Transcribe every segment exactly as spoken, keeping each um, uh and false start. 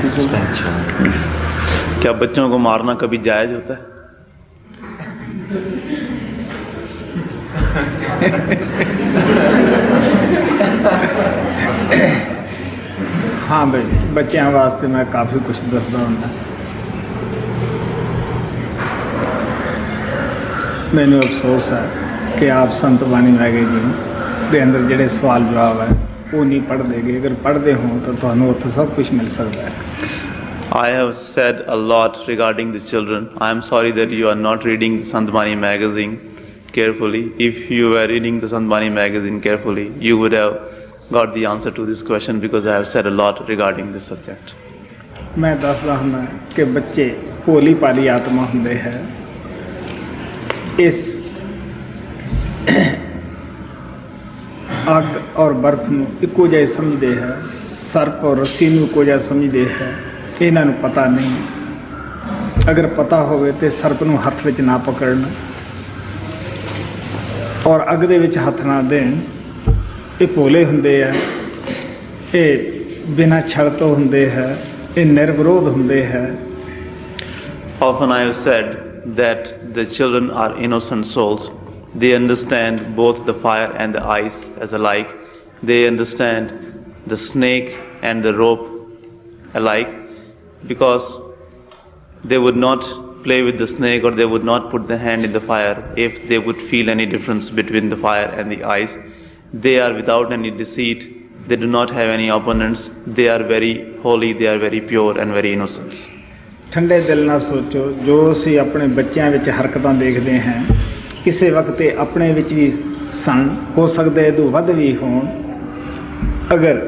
क्या बच्चों को मारना कभी जायज होता है? हाँ भाई, बच्चों वास्ते मैं काफ़ी कुछ दसदा हुंदा। मैनू अफसोस है कि आप संत बानी मैगजीन के अंदर जिहड़े सवाल जवाब है वो नहीं पढ़ते गे। अगर पढ़ते हो तो तुहानू उत्थे सब कुछ मिल सकता है। I have said a lot regarding the children. I am sorry that you are not reading the Sant Bani magazine carefully. If you were reading the Sant Bani magazine carefully, you would have got the answer to this question, because I have said a lot regarding this subject. मैं दसदा हुंदा कि बच्चे भोली भाली आत्मा हुंदे है। इस अग और बर्फ नूं इक्को जिहा समझदे है, सर्प और रस्सी नूं इक्को जिहा समझदे है। इन्हां नूं पता नहीं। अगर पता होवे तो सर्प नूं हत्थ विच ना पकड़न और अग दे विच हत्थ ना देण। ये भोले हुंदे है, ये बिना छड़ तो हुंदे है, ये निर्विरोध हुंदे है। Often I have said that the children are innocent souls. They understand both the fire and the ice as alike. They understand the snake and the rope alike, because they would not play with the snake or they would not put their hand in the fire if they would feel any difference between the fire and the ice. They are without any deceit. They do not have any opponents. They are very holy. They are very pure and very innocent. ठंडे दिल ना सोचो, जो ਅਸੀਂ ਆਪਣੇ ਬੱਚਿਆਂ ਵਿੱਚ ਹਰਕਤਾਂ ਦੇਖਦੇ ਹਾਂ ਕਿਸੇ ਵਕਤ ਇਹ ਆਪਣੇ ਵਿੱਚ ਵੀ ਸਨ, ਹੋ ਸਕਦਾ ਇਹ ਤੋਂ ਵੱਧ ਵੀ ਹੋਣ। ਅਗਰ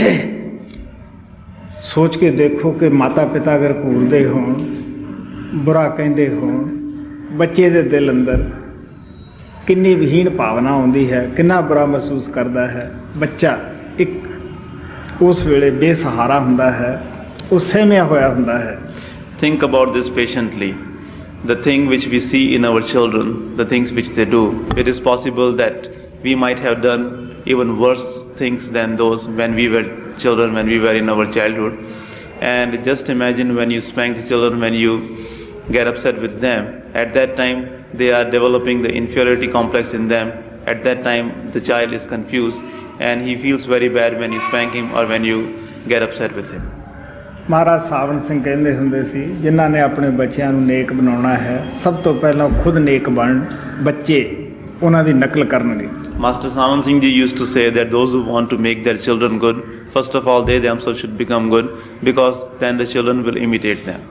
सोच के देखो कि माता पिता अगर घूरते हो, बुरा कहते हो, बच्चे के दिल अंदर कितनी विहीन भावना आती है, कितना बुरा महसूस करता है। बच्चा एक उस वेले बेसहारा होता है, उस सहमिया होया होता है। Think about this patiently. The thing which we see in our children, the things which they do, it is possible that we might have done even worse things than those when we were children, when we were in our childhood. And just imagine when you spank the children, when you get upset with them, at that time they are developing the inferiority complex in them. At that time the child is confused and he feels very bad when you spank him or when you get upset with him. महाराज सावन सिंह कहते हुंदे सी, जिन्हां ने अपने बच्चों को नेक बनाना है, सब तो पहला खुद नेक बन, बच्चे उन्हां दी नकल करनगे। Master Sawan Singh ji used to say that those who want to make their children good, first of all they themselves should become good, because then the children will imitate them.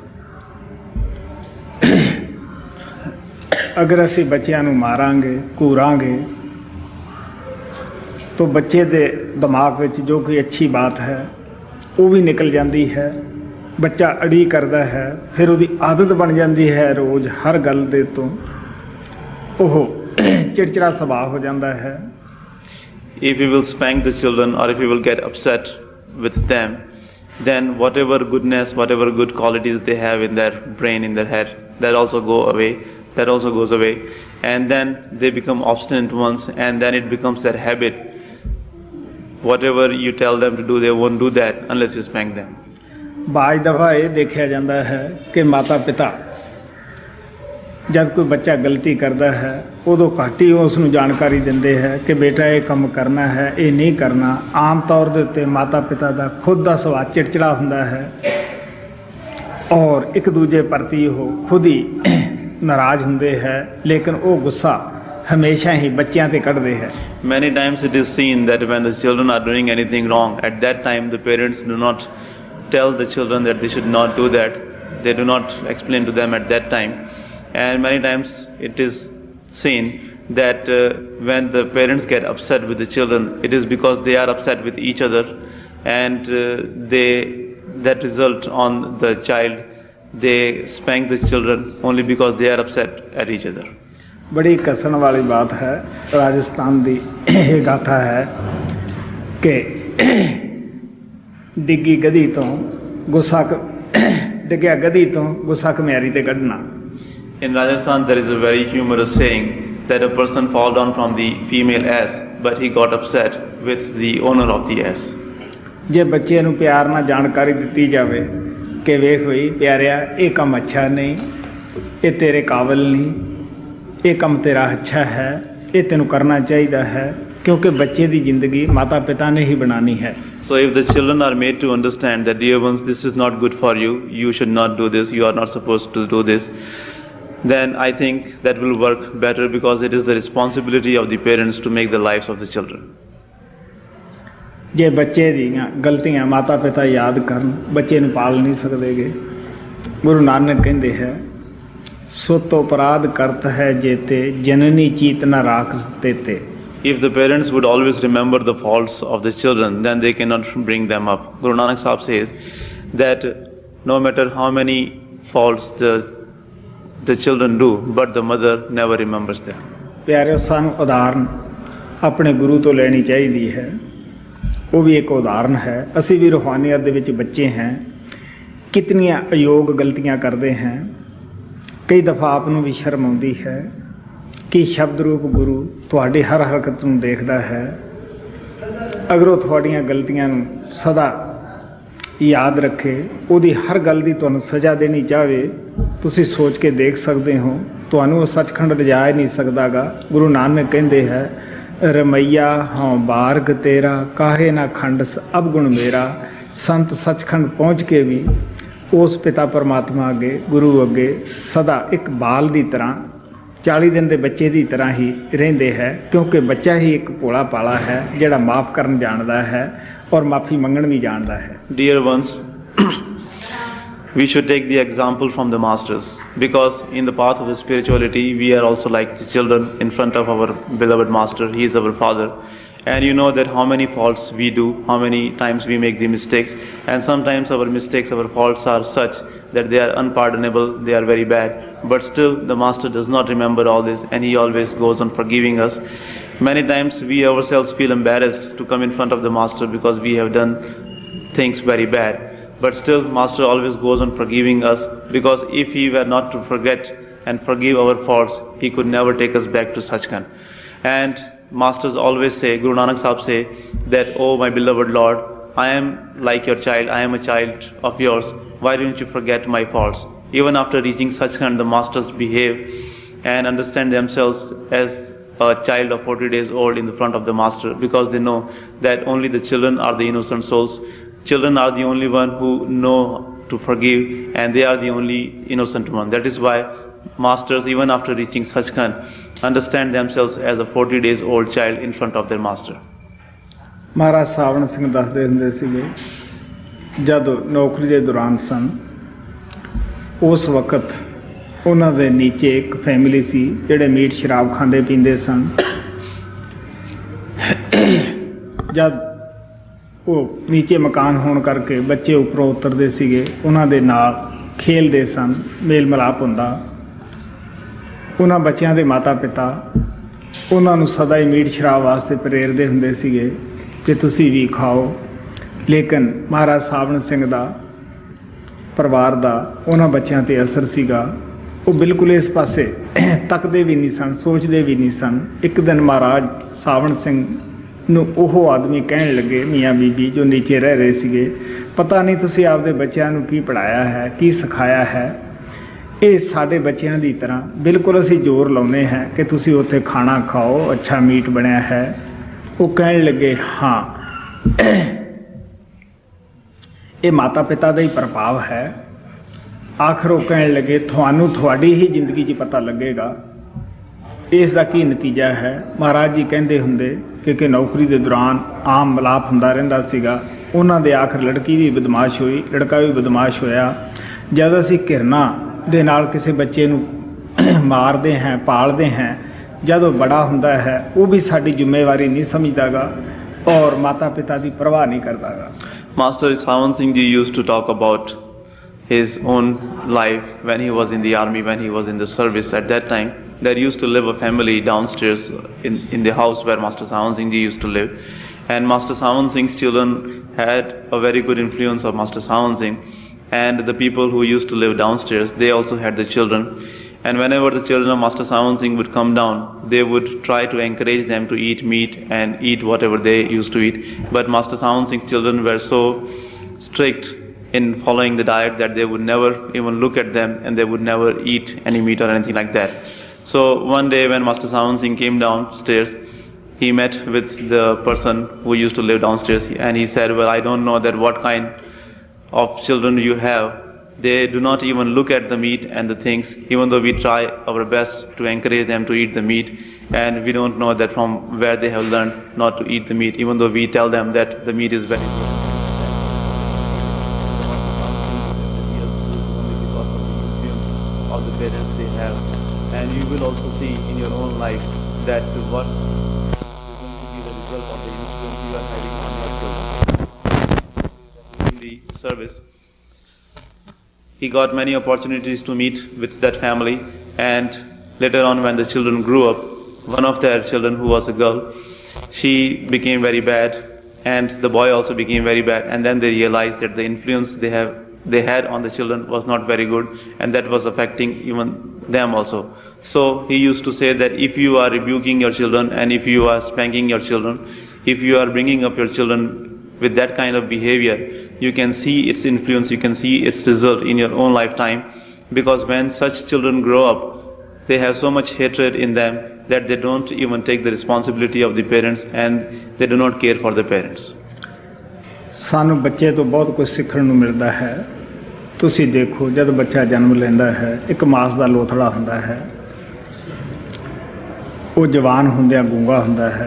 अगर असी बच्चों को मारांगे, घूरांगे, तो बच्चे दे दिमाग विच जो कोई अच्छी बात है वो भी निकल जाती है। बच्चा अड़ी करता है, फिर उसकी आदत बन जाती है, रोज़ हर गल दे तो ओह चिड़चिड़ा स्वभाव हो जाता है। If we will spank the children or if we will get upset with them, then whatever goodness, whatever good qualities they have in their brain, in their head, that also go away, that also goes away. And then they become obstinate ones, and then it becomes their habit. Whatever you tell them to do, they won't do that unless you spank them. बाज दफा ये देखा जाता है कि माता पिता जब कोई बच्चा गलती करता है उदों घट ही उसनूं जानकारी देंदे है कि बेटा ये काम करना है, ये नहीं करना। आम तौर के उत्ते माता पिता का खुद का सुभाव चिड़चिड़ा हुंदा है और एक दूजे प्रति वो खुद ही नाराज हुंदे है, लेकिन वो गुस्सा हमेशा ही बच्चों ते कढ़दे है। Many times it is seen that when the children are doing anything wrong, at that time the parents do not tell the children that they should not do that. They do not explain to them at that time. And many times it is seen that uh, when the parents get upset with the children, it is because they are upset with each other, and uh, they that result on the child. They spank the children only because they are upset at each other. बड़ी कसन वाली बात है। राजस्थान की ये गाथा है कि डिग्गी गधी तो गुस्सा डिग्या गधी तो गुस्सा घमियारी ते कढ़ना। In Rajasthan there is a very humorous saying that a person fall down from the female ass, but he got upset with the owner of the ass. जे बच्चे नूं प्यार नाल जानकारी दित्ती जावे ਕਿ ਵੇਖ ਹੋਈ ਪਿਆਰਿਆ, ਇਹ ਕੰਮ ਅੱਛਾ ਨਹੀਂ, ਇਹ ਤੇਰੇ ਕਾਬਲ ਨਹੀਂ, ਇਹ ਕੰਮ ਤੇਰਾ ਅੱਛਾ ਹੈ, ਇਹ ਤੈਨੂੰ ਕਰਨਾ ਚਾਹੀਦਾ ਹੈ, ਕਿਉਂਕਿ ਬੱਚੇ ਦੀ ਜ਼ਿੰਦਗੀ ਮਾਤਾ ਪਿਤਾ ਨੇ ਹੀ ਬਣਾਣੀ ਹੈ। So if the children are made to understand that, dear ones, this is not good for you, you should not do this, you are not supposed to do this, then I think that will work better, because it is the responsibility of the parents to make the lives of the children. ਜੇ ਬੱਚੇ ਦੀਆਂ ਗਲਤੀਆਂ ਮਾਤਾ ਪਿਤਾ ਯਾਦ ਕਰਨ, ਬੱਚੇ ਨੂੰ ਪਾਲ ਨਹੀਂ ਸਕਦੇਗੇ। ਗੁਰੂ ਨਾਨਕ ਕਹਿੰਦੇ ਹੈ, ਸੁਤ ਅਪਰਾਧ ਕਰਤ ਹੈ ਜੇਤੇ, ਜਨਨੀ ਚੀਤ ਨਾ ਰਾਖਸ ਤੇਤੇ। If the parents would always remember the faults of the children, then they cannot bring them up. Guru Nanak Sahib says that no matter how many faults the the children do, but the mother never remembers them. ਪਿਆਰਿਓ, ਸਾਨੂੰ ਉਦਾਹਰਨ ਆਪਣੇ ਗੁਰੂ ਤੋਂ ਲੈਣੀ ਚਾਹੀਦੀ ਹੈ। ਉਹ ਵੀ ਇੱਕ ਉਦਾਹਰਨ ਹੈ। ਅਸੀਂ ਵੀ ਰੂਹਾਨੀਅਤ ਦੇ ਵਿੱਚ ਬੱਚੇ ਹਾਂ, ਕਿਤਨੀਆਂ ਅਯੋਗ ਗਲਤੀਆਂ ਕਰਦੇ ਹਾਂ। ਕਈ ਦਫਾ ਆਪ ਨੂੰ ਵੀ ਸ਼ਰਮ ਆਉਂਦੀ ਹੈ ਕਿ ਸ਼ਬਦ ਰੂਪ ਗੁਰੂ ਤੁਹਾਡੀ ਹਰ ਹਰਕਤ ਨੂੰ ਦੇਖਦਾ ਹੈ। ਅਗਰ ਉਹ ਤੁਹਾਡੀਆਂ ਗਲਤੀਆਂ ਨੂੰ ਸਦਾ ਯਾਦ ਰੱਖੇ, ਉਹਦੀ ਹਰ ਗੱਲ ਦੀ ਤੁਹਾਨੂੰ ਸਜ਼ਾ ਦੇਣੀ ਚਾਹਵੇ, ਤੁਸੀਂ ਸੋਚ ਕੇ ਦੇਖ ਸਕਦੇ ਹੋ, ਤੁਹਾਨੂੰ ਉਹ ਸੱਚਖੰਡ ਲਿਜਾ ਹੀ ਨਹੀਂ ਸਕਦਾਗਾ। ਗੁਰੂ ਨਾਨਕ ਕਹਿੰਦੇ ਹੈ, ਰਮਈਆ ਹਾਂ ਬਾਰਗ ਤੇਰਾ, ਕਾਹੇ ਨਾ ਖੰਡ ਅਬ ਗੁਣ ਮੇਰਾ। ਸੰਤ ਸੱਚਖੰਡ ਪਹੁੰਚ ਕੇ ਵੀ ਉਸ ਪਿਤਾ ਪਰਮਾਤਮਾ ਅੱਗੇ, ਗੁਰੂ ਅੱਗੇ ਸਦਾ ਇੱਕ ਬਾਲ ਦੀ ਤਰ੍ਹਾਂ, ਚਾਲੀ ਦਿਨ ਦੇ ਬੱਚੇ ਦੀ ਤਰ੍ਹਾਂ ਹੀ ਰਹਿੰਦੇ ਹੈ, ਕਿਉਂਕਿ ਬੱਚਾ ਹੀ ਇੱਕ ਭੋਲਾ ਭਾਲਾ ਹੈ ਜਿਹੜਾ ਮਾਫ ਕਰਨ ਜਾਣਦਾ ਹੈ ਔਰ ਮਾਫੀ ਮੰਗਣ ਵੀ ਜਾਣਦਾ ਹੈ। Dear ones, we should take the example from the masters, because in the path of the spirituality we are also like the children in front of our beloved master. He is our father, and you know that how many faults we do, how many times we make the mistakes, and sometimes our mistakes, our faults are such that they are unpardonable, they are very bad, but still the master does not remember all this, and he always goes on forgiving us. Many times we ourselves feel embarrassed to come in front of the master because we have done things very bad, but still master always goes on forgiving us, because if he were not to forget and forgive our faults, he could never take us back to Sachkhand. And masters always say, Guru Nanak Sahib say that, oh my beloved Lord, I am like your child, I am a child of yours, why don't you forget my faults? Even after reaching Sachkhand, the masters behave and understand themselves as a child of forty days old in the front of the master, because they know that only the children are the innocent souls. Children are the only one who know to forgive, and they are the only innocent one. That is why masters, even after reaching Sachkhand, understand themselves as a forty days old child in front of their master. ਮਹਾਰਾਜ ਸਾਵਣ ਸਿੰਘ ਦੱਸਦੇ ਹੁੰਦੇ ਸੀਗੇ, ਜਦ ਨੌਕਰੀ ਦੇ ਦੌਰਾਨ ਸਨ, ਉਸ ਵਕਤ ਉਹਨਾਂ ਦੇ ਨੀਚੇ ਇੱਕ ਫੈਮਿਲੀ ਸੀ ਜਿਹੜੇ ਮੀਟ ਸ਼ਰਾਬ ਖਾਂਦੇ ਪੀਂਦੇ ਸਨ। ਜਦ ਉਹ ਨੀਚੇ ਮਕਾਨ ਹੋਣ ਕਰਕੇ ਬੱਚੇ ਉੱਪਰੋਂ ਉਤਰਦੇ ਸੀਗੇ, ਉਹਨਾਂ ਦੇ ਨਾਲ ਖੇਲਦੇ ਸਨ, ਮੇਲ ਮਿਲਾਪ ਹੁੰਦਾ। ਉਹਨਾਂ ਬੱਚਿਆਂ ਦੇ ਮਾਤਾ ਪਿਤਾ ਉਹਨਾਂ ਨੂੰ ਸਦਾ ਹੀ ਮੀਟ ਸ਼ਰਾਬ ਵਾਸਤੇ ਪ੍ਰੇਰਦੇ ਹੁੰਦੇ ਸੀਗੇ ਕਿ ਤੁਸੀਂ ਵੀ ਖਾਓ। ਲੇਕਿਨ ਮਹਾਰਾਜ ਸਾਵਣ ਸਿੰਘ ਦਾ ਪਰਿਵਾਰ ਦਾ ਉਹਨਾਂ ਬੱਚਿਆਂ 'ਤੇ ਅਸਰ ਸੀਗਾ। ਉਹ ਬਿਲਕੁਲ ਇਸ ਪਾਸੇ ਤੱਕਦੇ ਵੀ ਨਹੀਂ ਸਨ, ਸੋਚਦੇ ਵੀ ਨਹੀਂ ਸਨ। ਇੱਕ ਦਿਨ ਮਹਾਰਾਜ ਸਾਵਣ ਸਿੰਘ ਨੂੰ ਉਹ ਆਦਮੀ ਕਹਿਣ ਲੱਗੇ, ਮੀਆਂ ਬੀਬੀ ਜੋ ਨੀਚੇ ਰਹਿ ਰਹੇ ਸੀਗੇ, ਪਤਾ ਨਹੀਂ ਤੁਸੀਂ ਆਪਦੇ ਬੱਚਿਆਂ ਨੂੰ ਕੀ ਪੜ੍ਹਾਇਆ ਹੈ, ਕੀ ਸਿਖਾਇਆ ਹੈ। ਇਹ ਸਾਡੇ ਬੱਚਿਆਂ ਦੀ ਤਰ੍ਹਾਂ ਬਿਲਕੁਲ ਅਸੀਂ ਜ਼ੋਰ ਲਾਉਂਦੇ ਹਾਂ ਕਿ ਤੁਸੀਂ ਉੱਥੇ ਖਾਣਾ ਖਾਓ, ਅੱਛਾ ਮੀਟ ਬਣਿਆ ਹੈ। ਉਹ ਕਹਿਣ ਲੱਗੇ, ਹਾਂ ਇਹ ਮਾਤਾ ਪਿਤਾ ਦਾ ਹੀ ਪ੍ਰਭਾਵ ਹੈ। ਆਖਰ ਉਹ ਕਹਿਣ ਲੱਗੇ, ਤੁਹਾਨੂੰ ਤੁਹਾਡੀ ਹੀ ਜ਼ਿੰਦਗੀ 'ਚ ਪਤਾ ਲੱਗੇਗਾ ਇਸ ਦਾ ਕੀ ਨਤੀਜਾ ਹੈ। ਮਹਾਰਾਜ ਜੀ ਕਹਿੰਦੇ ਹੁੰਦੇ ਕਿ ਕਿ ਨੌਕਰੀ ਦੇ ਦੌਰਾਨ ਆਮ ਮਿਲਾਪ ਹੁੰਦਾ ਰਹਿੰਦਾ ਸੀਗਾ। ਉਹਨਾਂ ਦੇ ਆਖਰ ਲੜਕੀ ਵੀ ਬਦਮਾਸ਼ ਹੋਈ, ਲੜਕਾ ਵੀ ਬਦਮਾਸ਼ ਹੋਇਆ। ਜਦ ਅਸੀਂ ਘਿਰਨਾ ਦੇ ਨਾਲ ਕਿਸੇ ਬੱਚੇ ਨੂੰ ਮਾਰਦੇ ਹਾਂ, ਪਾਲਦੇ ਹਾਂ, ਜਦ ਉਹ ਬੜਾ ਹੁੰਦਾ ਹੈ ਉਹ ਵੀ ਸਾਡੀ ਜ਼ਿੰਮੇਵਾਰੀ ਨਹੀਂ ਸਮਝਦਾਗਾ ਔਰ ਮਾਤਾ ਪਿਤਾ ਦੀ ਪਰਵਾਹ ਨਹੀਂ ਕਰਦਾਗਾ। Master Sawan Singh Ji used to talk about his own life when he was in the army, when he was in the service. At that time, there used to live a family downstairs in, in the house where Master Sawan Singh Ji used to live. And Master Sawan Singh's children had a very good influence of Master Sawan Singh. And the people who used to live downstairs, they also had the children. And whenever the children of Master Sawan Singh would come down, they would try to encourage them to eat meat and eat whatever they used to eat. But Master Sawan Singh's children were so strict in following the diet that they would never even look at them and they would never eat any meat or anything like that. So one day when Master Sawan Singh came downstairs, he met with the person who used to live downstairs, and he said, well, I don't know that what kind of children you have. They do not even look at the meat and the things, even though we try our best to encourage them to eat the meat, and we don't know that from where they have learned not to eat the meat, even though we tell them that the meat is very good. Of the parents they have, and you will also see in your own life that what is going to be the result of the influence you are having on your children. In the service, he got many opportunities to meet with that family, and later on when the children grew up, one of their children, who was a girl, she became very bad, and the boy also became very bad, and then they realized that the influence they have they had on the children was not very good, and that was affecting even them also. So he used to say that if you are rebuking your children and if you are spanking your children, if you are bringing up your children with that kind of behavior, you can see its influence, you can see its result in your own lifetime, because when such children grow up, they have so much hatred in them that they don't even take the responsibility of the parents and they do not care for the parents. ਸਾਨੂੰ ਬੱਚੇ ਤੋਂ ਬਹੁਤ ਕੁਝ ਸਿੱਖਣ ਨੂੰ ਮਿਲਦਾ ਹੈ। ਤੁਸੀਂ ਦੇਖੋ, ਜਦ ਬੱਚਾ ਜਨਮ ਲੈਂਦਾ ਹੈ, ਇੱਕ ਮਾਸ ਦਾ ਲੋਥੜਾ ਹੁੰਦਾ ਹੈ, ਉਹ ਜਵਾਨ ਹੁੰਦਿਆਂ ਗੂੰਗਾ ਹੁੰਦਾ ਹੈ,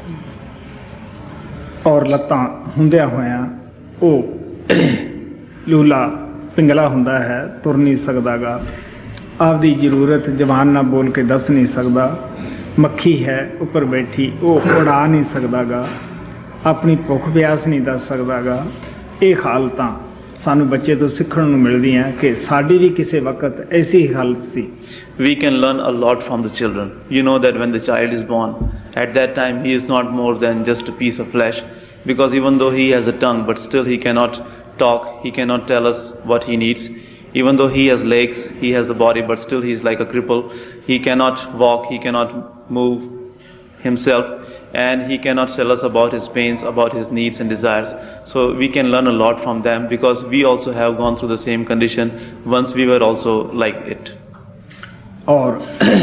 ਔਰ ਲੱਤਾਂ ਹੁੰਦਿਆਂ ਹੋਇਆਂ ਉਹ ਲੂਲਾ ਪਿੰਗਲਾ ਹੁੰਦਾ ਹੈ, ਤੁਰ ਨਹੀਂ ਸਕਦਾ ਗਾ, ਆਪਦੀ ਜ਼ਰੂਰਤ ਜਵਾਨ ਨਾਲ ਬੋਲ ਕੇ ਦੱਸ ਨਹੀਂ ਸਕਦਾ, ਮੱਖੀ ਹੈ ਉੱਪਰ ਬੈਠੀ ਉਹ ਉਡਾ ਨਹੀਂ ਸਕਦਾ ਗਾ, ਆਪਣੀ ਭੁੱਖ ਪਿਆਸ ਨਹੀਂ ਦੱਸ ਸਕਦਾ ਗਾ। ਇਹ ਹਾਲਤਾਂ ਸਾਨੂੰ ਬੱਚੇ ਤੋਂ ਸਿੱਖਣ ਨੂੰ ਮਿਲਦੀਆਂ ਕਿ ਸਾਡੀ ਵੀ ਕਿਸੇ ਵਕਤ ਐਸੀ ਹਾਲਤ ਸੀ। We can learn a lot from the children. You know that when the child is born, at that time he is not more than just a piece of flesh, because even though he has a tongue, but still he cannot talk, he cannot tell us what he needs. Even though he has legs, he has the body, but still he is like a cripple. He cannot walk, he cannot move himself, and he cannot tell us about his pains, about his needs and desires. So we can learn a lot from them, because we also have gone through the same condition once we were also like it. और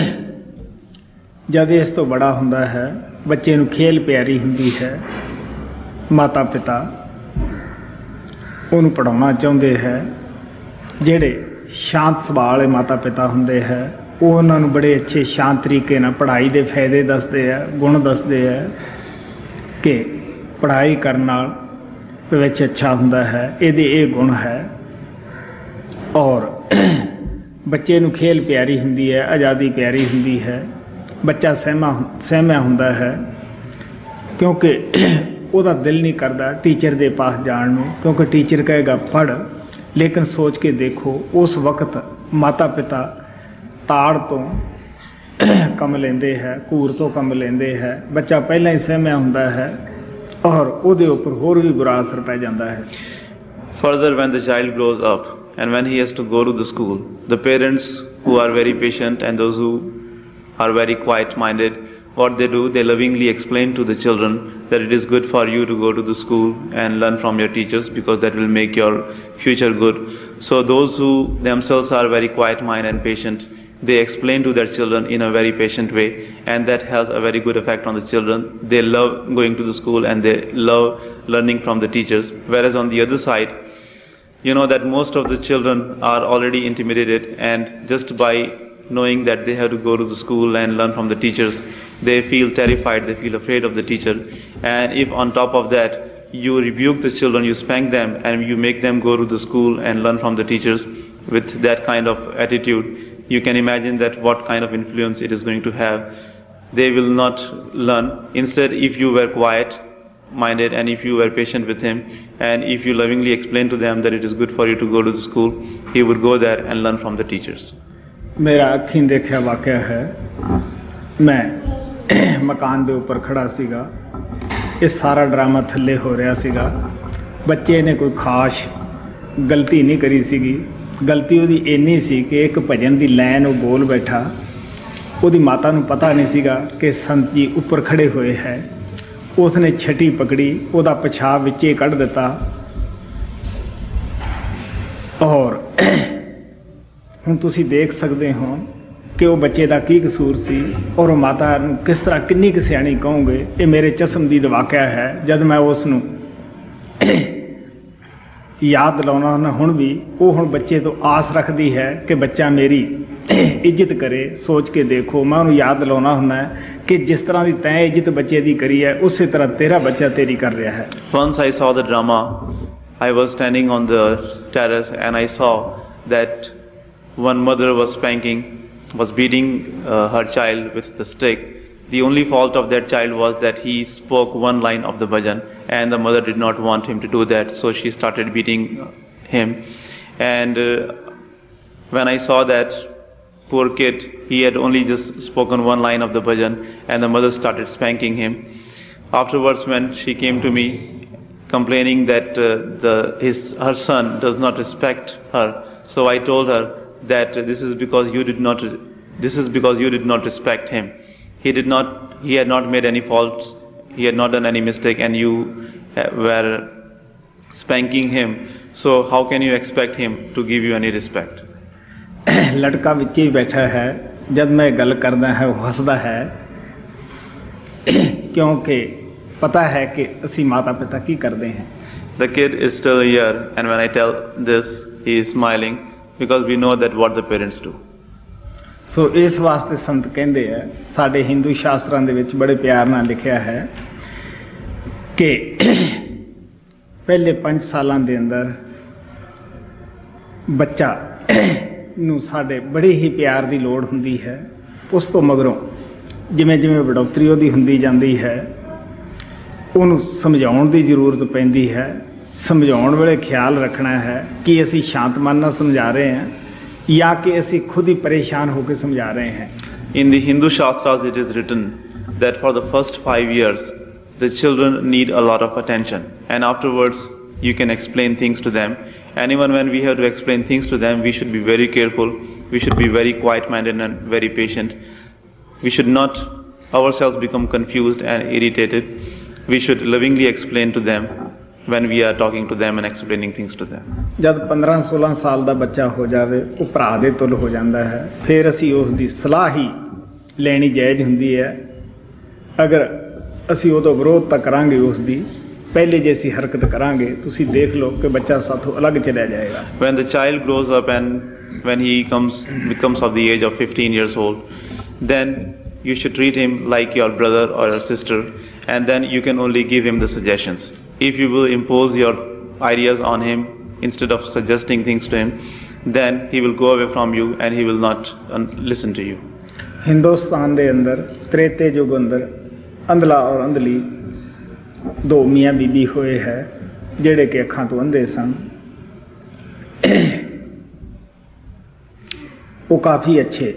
जब इस तो बड़ा ਹੁੰਦਾ है, ਬੱਚੇ ਨੂੰ ਖੇਲ ਪਿਆਰੀ ਹੁੰਦੀ ਹੈ, ਮਾਤਾ ਪਿਤਾ ਉਹਨੂੰ ਪੜਾਉਣਾ ਚਾਹੁੰਦੇ ਹੈ, ਜਿਹੜੇ ਸ਼ਾਂਤ ਸੁਭਾਅ ਵਾਲੇ ਮਾਤਾ ਪਿਤਾ ਹੁੰਦੇ ਹੈ, ਉਹ ਉਹਨਾਂ ਨੂੰ ਬੜੇ ਅੱਛੇ ਸ਼ਾਂਤ ਤਰੀਕੇ ਨਾਲ ਪੜ੍ਹਾਈ ਦੇ ਫਾਇਦੇ ਦੱਸਦੇ ਆ, ਗੁਣ ਦੱਸਦੇ ਆ ਕਿ ਪੜ੍ਹਾਈ ਕਰਨ ਨਾਲ ਭਵਿੱਖ ਅੱਛਾ ਹੁੰਦਾ ਹੈ, ਇਹਦੇ ਇਹ ਗੁਣ ਹੈ। ਔਰ ਬੱਚੇ ਨੂੰ ਖੇਲ ਪਿਆਰੀ ਹੁੰਦੀ ਹੈ, ਆਜ਼ਾਦੀ ਪਿਆਰੀ ਹੁੰਦੀ ਹੈ, ਬੱਚਾ ਸਹਿਮਾ ਸਹਿਮਿਆ ਹੁੰਦਾ ਹੈ, ਕਿਉਂਕਿ ਉਹਦਾ ਦਿਲ ਨਹੀਂ ਕਰਦਾ ਟੀਚਰ ਦੇ ਪਾਸ ਜਾਣ ਨੂੰ, ਕਿਉਂਕਿ ਟੀਚਰ ਕਹੇਗਾ ਪੜ੍ਹ। ਲੇਕਿਨ ਸੋਚ ਕੇ ਦੇਖੋ, ਉਸ ਵਕਤ ਮਾਤਾ ਪਿਤਾ ਤਾੜ ਤੋਂ ਕੰਮ ਲੈਂਦੇ ਹੈ, ਘੂਰ ਤੋਂ ਕੰਮ ਲੈਂਦੇ ਹੈ, ਬੱਚਾ ਪਹਿਲਾਂ ਹੀ ਸਹਿਮਿਆ ਹੁੰਦਾ ਹੈ ਔਰ ਉਹਦੇ ਉੱਪਰ ਹੋਰ ਵੀ ਬੁਰਾ ਅਸਰ ਪੈ ਜਾਂਦਾ ਹੈ। Further, when the child grows up and when he has to go to the school, the parents who are very patient and those who are very quiet-minded, what they do, they lovingly explain to the children that it is good for you to go to the school and learn from your teachers, because that will make your future good. So those who themselves are very quiet-minded and patient, they explain to their children in a very patient way, and that has a very good effect on the children. They love going to the school and they love learning from the teachers. Whereas on the other side, you know that most of the children are already intimidated, and just by knowing that they have to go to the school and learn from the teachers, they feel terrified, they feel afraid of the teacher. And if on top of that you rebuke the children, you spank them, and you make them go to the school and learn from the teachers with that kind of attitude, you can imagine that what kind of influence it is going to have. They will not learn. Instead, if you were quiet minded and if you were patient with him, and if you lovingly explain to them that it is good for you to go to the school, he would go there and learn from the teachers. ਮੇਰਾ ਅੱਖੀਂ ਦੇਖਿਆ ਵਾਕਿਆ ਹੈ, ਮੈਂ ਮਕਾਨ ਦੇ ਉੱਪਰ ਖੜਾ ਸੀਗਾ, ਇਹ ਸਾਰਾ ਡਰਾਮਾ ਥੱਲੇ ਹੋ ਰਿਹਾ ਸੀਗਾ, ਬੱਚੇ ਨੇ ਕੋਈ ਖਾਸ ਗਲਤੀ ਨਹੀਂ ਕਰੀ ਸੀਗੀ, ਗਲਤੀ ਉਹਦੀ ਇੰਨੀ ਸੀ ਕਿ ਇੱਕ ਭਜਨ ਦੀ ਲਾਈਨ ਉਹ ਬੋਲ ਬੈਠਾ, ਉਹਦੀ ਮਾਤਾ ਨੂੰ ਪਤਾ ਨਹੀਂ ਸੀਗਾ ਕਿ ਸੰਤ ਜੀ ਉੱਪਰ ਖੜੇ ਹੋਏ ਹੈ, ਉਸਨੇ ਛਟੀ ਪਕੜੀ, ਉਹਦਾ ਪਿਸ਼ਾਬ ਵਿੱਚੇ ਕੱਢ ਦਿੱਤਾ, ਔਰ ਹੁਣ ਤੁਸੀਂ ਦੇਖ ਸਕਦੇ ਹੋ ਕਿ ਉਹ ਬੱਚੇ ਦਾ ਕੀ ਕਸੂਰ ਸੀ ਔਰ ਉਹ ਮਾਤਾ ਨੂੰ ਕਿਸ ਤਰ੍ਹਾਂ ਕਿੰਨੀ ਕੁ ਸਿਆਣੀ ਕਹੋਗੇ। ਇਹ ਮੇਰੇ ਚਸ਼ਮਦੀਦ ਵਾਕਿਆ ਹੈ। ਜਦ ਮੈਂ ਉਸ ਨੂੰ ਯਾਦ ਦਿਲਾਉਣਾ ਹੁੰਦਾ ਹੁਣ ਵੀ, ਉਹ ਹੁਣ ਬੱਚੇ ਤੋਂ ਆਸ ਰੱਖਦੀ ਹੈ ਕਿ ਬੱਚਾ ਮੇਰੀ ਇੱਜ਼ਤ ਕਰੇ। ਸੋਚ ਕੇ ਦੇਖੋ, ਮੈਂ ਉਹਨੂੰ ਯਾਦ ਦਿਲਾਉਣਾ ਹੁੰਦਾ ਕਿ ਜਿਸ ਤਰ੍ਹਾਂ ਦੀ ਤੈਂ ਇੱਜ਼ਤ ਬੱਚੇ ਦੀ ਕਰੀ ਹੈ ਉਸੇ ਤਰ੍ਹਾਂ ਤੇਰਾ ਬੱਚਾ ਤੇਰੀ ਕਰ ਰਿਹਾ ਹੈ। Once I saw the drama, I was standing on the terrace and I saw that one mother was spanking, was beating uh, her child with the stick. The only fault of that child was that he spoke one line of the bhajan and the mother did not want him to do that, so she started beating him. And uh, when I saw that poor kid, he had only just spoken one line of the bhajan and the mother started spanking him. Afterwards, when she came to me complaining that uh, the his her son does not respect her, so I told her that this is because you did not this is because you did not respect him. He did not he had not made any faults, he had not done any mistake, and you were spanking him, so how can you expect him to give you any respect? ਲੜਕਾ ਵਿੱਚ ਹੀ ਬੈਠਾ ਹੈ। ਜਦ ਮੈਂ ਗੱਲ ਕਰਦਾ ਹੈ ਉਹ ਹੱਸਦਾ ਹੈ ਕਿਉਂਕਿ ਪਤਾ ਹੈ ਕਿ ਅਸੀਂ ਮਾਤਾ ਪਿਤਾ ਕੀ ਕਰਦੇ ਹਾਂ। The kid is still here and when I tell this he is smiling because we know that what the parents do. ਸੋ ਇਸ ਵਾਸਤੇ ਸੰਤ ਕਹਿੰਦੇ ਆ, ਸਾਡੇ ਹਿੰਦੂ ਸ਼ਾਸਤਰਾਂ ਦੇ ਵਿੱਚ ਬੜੇ ਪਿਆਰ ਨਾਲ ਲਿਖਿਆ ਹੈ ਕਿ ਪਹਿਲੇ ਪੰਜ ਸਾਲਾਂ ਦੇ ਅੰਦਰ ਬੱਚਾ ਨੂੰ ਸਾਡੇ ਬੜੇ ਹੀ ਪਿਆਰ ਦੀ ਲੋੜ ਹੁੰਦੀ ਹੈ। ਉਸ ਤੋਂ ਮਗਰੋਂ ਜਿਵੇਂ ਜਿਵੇਂ ਵਡੋਤਰੀ ਉਹਦੀ ਹੁੰਦੀ ਜਾਂਦੀ ਹੈ ਉਹਨੂੰ ਸਮਝਾਉਣ ਦੀ ਜ਼ਰੂਰਤ ਪੈਂਦੀ ਹੈ। ਸਮਝਾਉਣ ਵੇਲੇ ਖਿਆਲ ਰੱਖਣਾ ਹੈ ਕਿ ਅਸੀਂ ਸ਼ਾਂਤ ਮਨ ਨਾਲ ਸਮਝਾ ਰਹੇ ਹਾਂ ਜਾਂ ਕਿ ਅਸੀਂ ਖੁਦ ਹੀ ਪਰੇਸ਼ਾਨ ਹੋ ਕੇ ਸਮਝਾ ਰਹੇ ਹਾਂ। In the Hindu Shastras it is written that for the first five years the children need a lot of attention and afterwards you can explain things to them. And even when we have to explain things to them, we should be very careful, we should be very quiet-minded and very patient. We should not ourselves become confused and irritated. We should lovingly explain to them when we are talking to them and explaining things to them. ਜਦ ਪੰਦਰਾਂ ਸੋਲਾਂ ਸਾਲ ਦਾ ਬੱਚਾ ਹੋ ਜਾਵੇ ਉਹ ਭਰਾ ਦੇ ਤੁਲ ਹੋ ਜਾਂਦਾ ਹੈ, ਫਿਰ ਅਸੀਂ ਉਸ ਦੀ ਸਲਾਹ ਹੀ ਲੈਣੀ ਜਾਇਜ਼ ਹੁੰਦੀ ਹੈ। ਅਗਰ ਅਸੀਂ ਉਹਦਾ ਵਿਰੋਧ ਤਾਂ ਕਰਾਂਗੇ ਉਸ ਦੀ, ਪਹਿਲੇ ਜੇ ਅਸੀਂ ਹਰਕਤ ਕਰਾਂਗੇ ਤੁਸੀਂ ਦੇਖ ਲਓ ਕਿ ਬੱਚਾ ਸਾਥੋਂ ਅਲੱਗ ਚਲਿਆ ਜਾਏਗਾ। When the child grows up and when he comes becomes of the age of fifteen years old, then you should treat him like your brother or your sister, and then you can only give him the suggestions. If you will impose your ideas on him instead of suggesting things to him, then he will go away from you and he will not listen to you. Hindustan ਦੇ ਅੰਦਰ ਤ੍ਰੇਤੇ ਯੁੱਗ ਅੰਦਰ ਅੰਧਲਾ ਔਰ ਅੰਧਲੀ ਦੋ ਮੀਆਂ ਬੀਬੀ ਹੋਏ ਹੈ ਜਿਹੜੇ ਕਿ ਅੱਖਾਂ ਤੋਂ ਅੰਧੇ ਸਨ। ਉਹ ਕਾਫੀ ਅੱਛੇ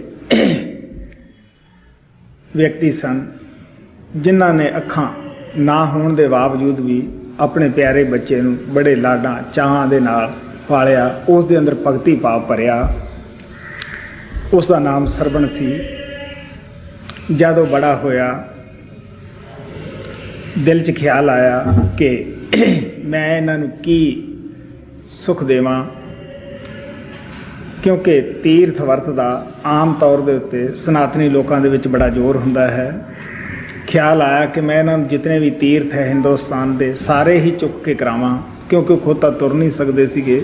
ਵਿਅਕਤੀ ਸਨ ਜਿਨ੍ਹਾਂ ਨੇ ਅੱਖਾਂ ਨਾ ਹੋਣ ਦੇ ਬਾਵਜੂਦ ਵੀ ਆਪਣੇ ਪਿਆਰੇ ਬੱਚੇ ਨੂੰ ਬੜੇ ਲਾਡਾਂ ਚਾਹਾਂ ਦੇ ਨਾਲ ਪਾਲਿਆ। ਉਸ ਦੇ ਅੰਦਰ ਭਗਤੀ ਭਾਵ ਭਰਿਆ। ਉਸ ਦਾ ਨਾਮ ਸਰਵਣ ਸੀ। ਜਦ ਉਹ ਬੜਾ ਹੋਇਆ ਦਿਲ 'ਚ ਖਿਆਲ ਆਇਆ ਕਿ ਮੈਂ ਇਹਨਾਂ ਨੂੰ ਕੀ ਸੁੱਖ ਦੇਵਾਂ, ਕਿਉਂਕਿ ਤੀਰਥ ਵਰਤ ਦਾ ਆਮ ਤੌਰ ਦੇ ਉੱਤੇ ਸਨਾਤਨੀ ਲੋਕਾਂ ਦੇ ਵਿੱਚ ਬੜਾ ਜ਼ੋਰ ਹੁੰਦਾ ਹੈ। ਖਿਆਲ ਆਇਆ ਕਿ ਮੈਂ ਇਹਨਾਂ ਨੂੰ ਜਿਤਨੇ ਵੀ ਤੀਰਥ ਹੈ ਹਿੰਦੁਸਤਾਨ ਦੇ ਸਾਰੇ ਹੀ ਚੁੱਕ ਕੇ ਕਰਾਵਾਂ, ਕਿਉਂਕਿ ਉਹ ਖੁਦ ਤਾਂ ਤੁਰ ਨਹੀਂ ਸਕਦੇ ਸੀਗੇ।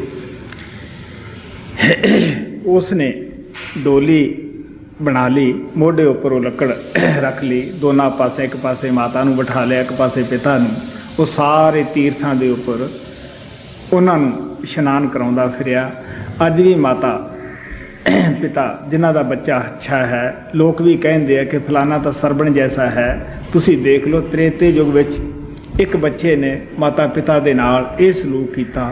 ਉਸ ਨੇ ਡੋਲੀ ਬਣਾ ਲਈ, ਮੋਢੇ ਉੱਪਰ ਉਹ ਲੱਕੜ ਰੱਖ ਲਈ, ਦੋਨਾਂ ਪਾਸੇ ਇੱਕ ਪਾਸੇ ਮਾਤਾ ਨੂੰ ਬਿਠਾ ਲਿਆ, ਇੱਕ ਪਾਸੇ ਪਿਤਾ ਨੂੰ। ਉਹ ਸਾਰੇ ਤੀਰਥਾਂ ਦੇ ਉੱਪਰ ਉਹਨਾਂ ਨੂੰ ਇਸ਼ਨਾਨ ਕਰਾਉਂਦਾ ਫਿਰਿਆ। ਅੱਜ ਵੀ ਮਾਤਾ ਪਿਤਾ ਜਿਨ੍ਹਾਂ ਦਾ ਬੱਚਾ ਅੱਛਾ ਹੈ, ਲੋਕ ਵੀ ਕਹਿੰਦੇ ਆ ਕਿ ਫਲਾਣਾ ਤਾਂ ਸਰਵਣ ਜੈਸਾ ਹੈ। ਤੁਸੀਂ ਦੇਖ ਲਓ ਤ੍ਰੇਤੇ ਯੁੱਗ ਵਿੱਚ ਇੱਕ ਬੱਚੇ ਨੇ ਮਾਤਾ ਪਿਤਾ ਦੇ ਨਾਲ ਇਹ ਸਲੂਕ ਕੀਤਾ,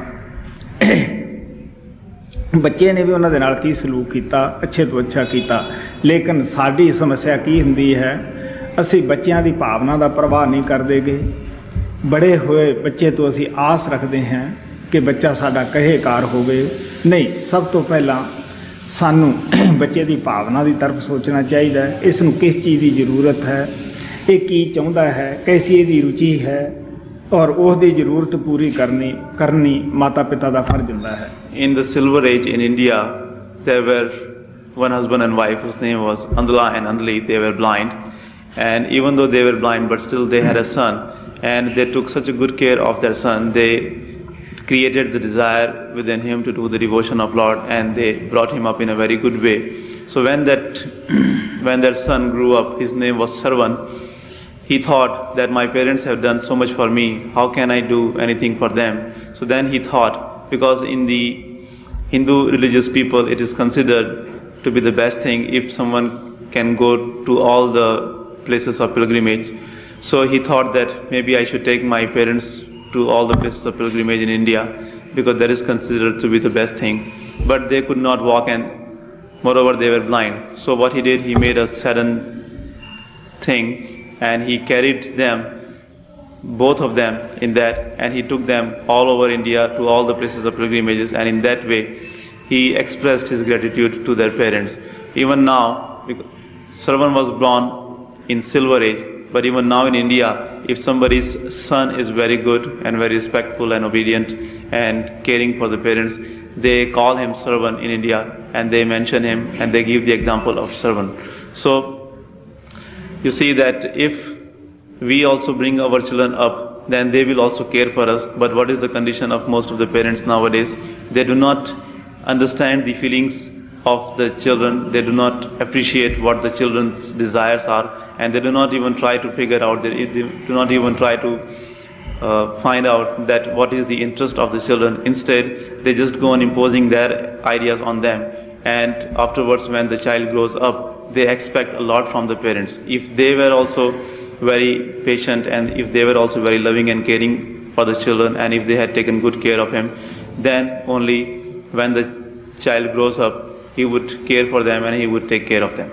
ਬੱਚੇ ਨੇ ਵੀ ਉਹਨਾਂ ਦੇ ਨਾਲ ਕੀ ਸਲੂਕ ਕੀਤਾ, ਅੱਛੇ ਤੋਂ ਅੱਛਾ ਕੀਤਾ। ਲੇਕਿਨ ਸਾਡੀ ਸਮੱਸਿਆ ਕੀ ਹੁੰਦੀ ਹੈ, ਅਸੀਂ ਬੱਚਿਆਂ ਦੀ ਭਾਵਨਾ ਦਾ ਪ੍ਰਵਾਹ ਨਹੀਂ ਕਰਦੇ ਗੇ। ਬੜੇ ਹੋਏ ਬੱਚੇ ਤੋਂ ਅਸੀਂ ਆਸ ਰੱਖਦੇ ਹਾਂ ਕਿ ਬੱਚਾ ਸਾਡਾ ਕਹੇ ਕਾਰ ਹੋਵੇ। ਨਹੀਂ, ਸਭ ਤੋਂ ਪਹਿਲਾਂ ਸਾਨੂੰ ਬੱਚੇ ਦੀ ਭਾਵਨਾ ਦੀ ਤਰਫ ਸੋਚਣਾ ਚਾਹੀਦਾ ਹੈ। ਇਸ ਨੂੰ ਕਿਸ ਚੀਜ਼ ਦੀ ਜ਼ਰੂਰਤ ਹੈ, ਇਹ ਕੀ ਚਾਹੁੰਦਾ ਹੈ, ਕੈਸੀ ਇਹਦੀ ਰੁਚੀ ਹੈ, ਔਰ ਉਸ ਦੀ ਜ਼ਰੂਰਤ ਪੂਰੀ ਕਰਨੀ ਕਰਨੀ ਮਾਤਾ ਪਿਤਾ ਦਾ ਫਰਜ਼ ਹੁੰਦਾ ਹੈ। in the Silver Age in India, there were one husband and wife whose name was Andala and Andali. They were blind, and even though they were blind, but still they had a son, and they took such a good care of their son. They created the desire within him to do the devotion of Lord, and they brought him up in a very good way. So when that when their son grew up, his name was Sarvan. He thought that my parents have done so much for me, how can I do anything for them? So then he thought, because in the Hindu religious people it is considered to be the best thing if someone can go to all the places of pilgrimage. So he thought that maybe I should take my parents to all the places of pilgrimage in India, because that is considered to be the best thing. But they could not walk, and moreover they were blind. So what he did, he made a sudden thing, and he carried them, both of them, in that, and he took them all over India to all the places of pilgrimages, and in that way he expressed his gratitude to their parents. Even now, Sarvan was born in Silver Age, but even now in India, if somebody's son is very good and very respectful and obedient and caring for the parents, they call him Sarvan in India, and they mention him and they give the example of Sarvan. So you see that if we also bring our children up, then they will also care for us. But what is the condition of most of the parents nowadays? They do not understand the feelings of the children. They do not appreciate what the children's desires are, and they do not even try to figure out, they do not even try to uh, find out that what is the interest of the children. Instead, they just go on imposing their ideas on them, and afterwards when the child grows up, they expect a lot from the parents. If they were also very patient, and if they were also very loving and caring for the children, and if they had taken good care of him, then only when the child grows up, he would care for them and he would take care of them.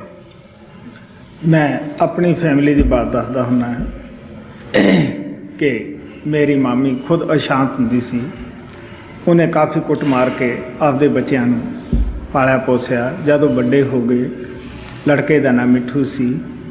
मैं अपनी family की बात दसदा हुन्ना कि मेरी मामी खुद अशांत हुंदी सी। उन्हें काफ़ी कुट मार के आपदे बच्चों नूं पालिया पोसिया। जदों बड़े हो गए, लड़के का नाम मिठू सी,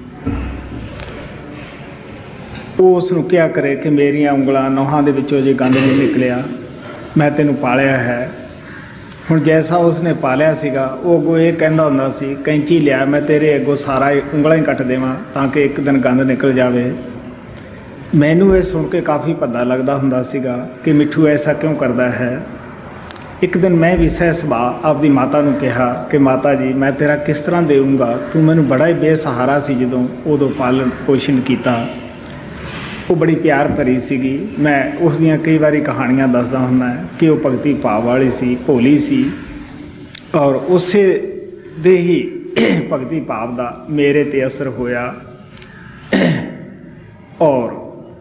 वो उसनूं क्या करे कि मेरिया उंगलां नौहां दे विचों जे गंद नहीं निकलिया, मैं तेनूं पालिया है। हुण जैसा उसने पालिया सीगा, वो अगों ये कहंदा हुंदा सी, कैंची लिया, मैं तेरे अगों सारा उंगलां ही कट देवां ताकि एक दिन गंद निकल जावे। मैनूं ये सुन के काफ़ी भद्दा लगदा हुंदा सीगा कि मिठू ऐसा क्यों करदा है। एक दिन मैं भी सह सुभाਅ आपदी माता नूं कहा कि माता जी, मैं तेरा किस तरह देऊँगा, तू मैनूं बड़ा ही बेसहारा सी जदों उदों पालन पोषण कीता। वो बड़ी प्यार भरी सीगी। मैं उस दियां कई बारी कहानियां दसदा हुंदा कि वो भगती भाव वाली सी, भोली सी, और उसे दे ही भगती भाव दा मेरे ते असर होया। और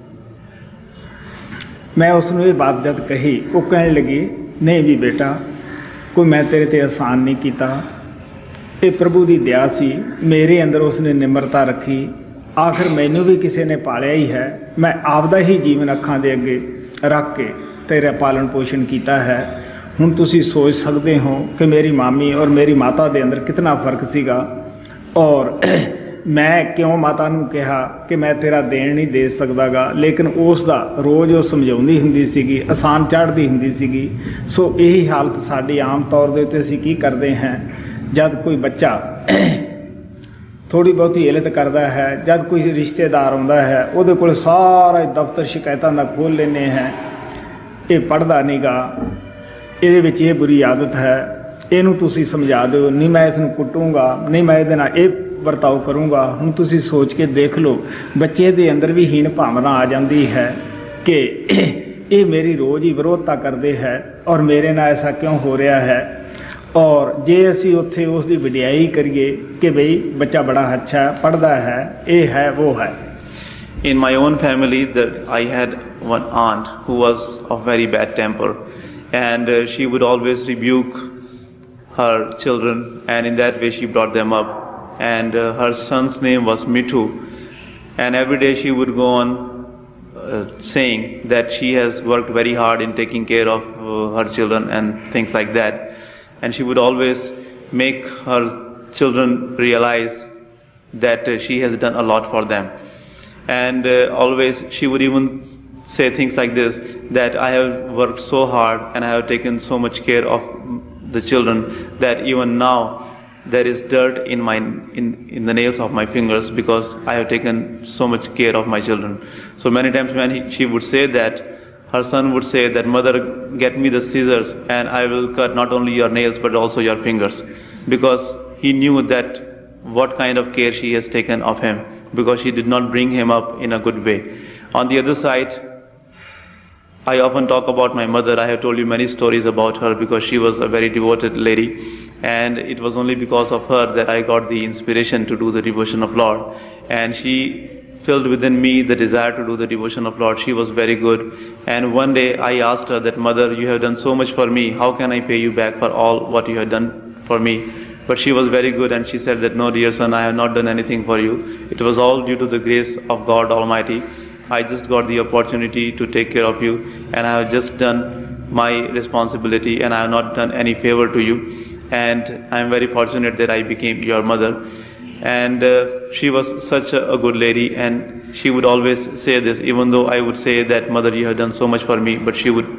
मैं उसनूं ये बात जद कही, वो कहने लगी, नहीं भी बेटा, कोई मैं तेरे ते एहसान नहीं कीता, ये प्रभु दी दया सी। मेरे अंदर उसने निमरता रखी। आखिर मैनू भी किसी ने पालिया ही है, मैं आपदा ही जीवन अखां दे अगे रख के तेरा पालन पोषण किया है। हुण तुसीं सोच सकते हो कि मेरी मामी और मेरी माता दे अंदर कितना फर्क सीगा, और मैं क्यों माता नूं कहा कि मैं तेरा देण नहीं दे सकदा गा, लेकिन उस दा रोज़ वो समझाउंदी हुंदी सीगी, आसान चढ़दी हुंदी सीगी। सो यही हालत साडी आम तौर दे उत्ते असीं की करदे हैं, जद कोई बच्चा थोड़ी बहुती हिलत करता है, जब कोई रिश्तेदार आता है, वो कोल सारा दफ्तर शिकायतों का खोल लेने हैं। ये पढ़ता नहीं गा, ये बुरी आदत है, इनू तुसी समझा दो, नहीं मैं इसनूं कुटूँगा, नहीं मैं ये नाल ये वर्ताव करूँगा। हुण तुसी सोच के देख लो, बच्चे दे अंदर भी हीन भावना आ जाती है कि ये मेरी रोज़ ही विरोधता करते हैं और मेरे नाल ऐसा क्यों हो रहा है। और जे असी उत्थे उसकी वडियाई करिए कि भाई बच्चा बड़ा अच्छा है, पढ़ता है, ये है वो है। In my own family, that I had one aunt who was of very bad temper, and uh, she would always rebuke her children, and in that way she brought them up. And uh, her son's name was Mithu, and every day she would go on uh, saying that she has worked very hard in taking care of uh, her children and things like that. And she would always make her children realize that uh, she has done a lot for them. And uh, always she would even say things like this, that I have worked so hard and I have taken so much care of the children that even now there is dirt in my in, in the nails of my fingers because I have taken so much care of my children. So many times when he, she would say that, her son would say that, mother, get me the scissors and I will cut not only your nails but also your fingers, because he knew that what kind of care she has taken of him, because she did not bring him up in a good way. On the other side, I often talk about my mother. I have told you many stories about her because she was a very devoted lady. And it was only because of her that I got the inspiration to do the devotion of Lord. And she filled within me the desire to do the devotion of Lord. She was very good. And one day I asked her that, mother, you have done so much for me. How can I pay you back for all what you have done for me? But she was very good and she said that, no, dear son, I have not done anything for you. It was all due to the grace of God Almighty. I just got the opportunity to take care of you, and I have just done my responsibility, and I have not done any favor to you. And I am very fortunate that I became your mother. And uh, she was such a, a good lady, and she would always say this, even though I would say that, mother, you have done so much for me, but she would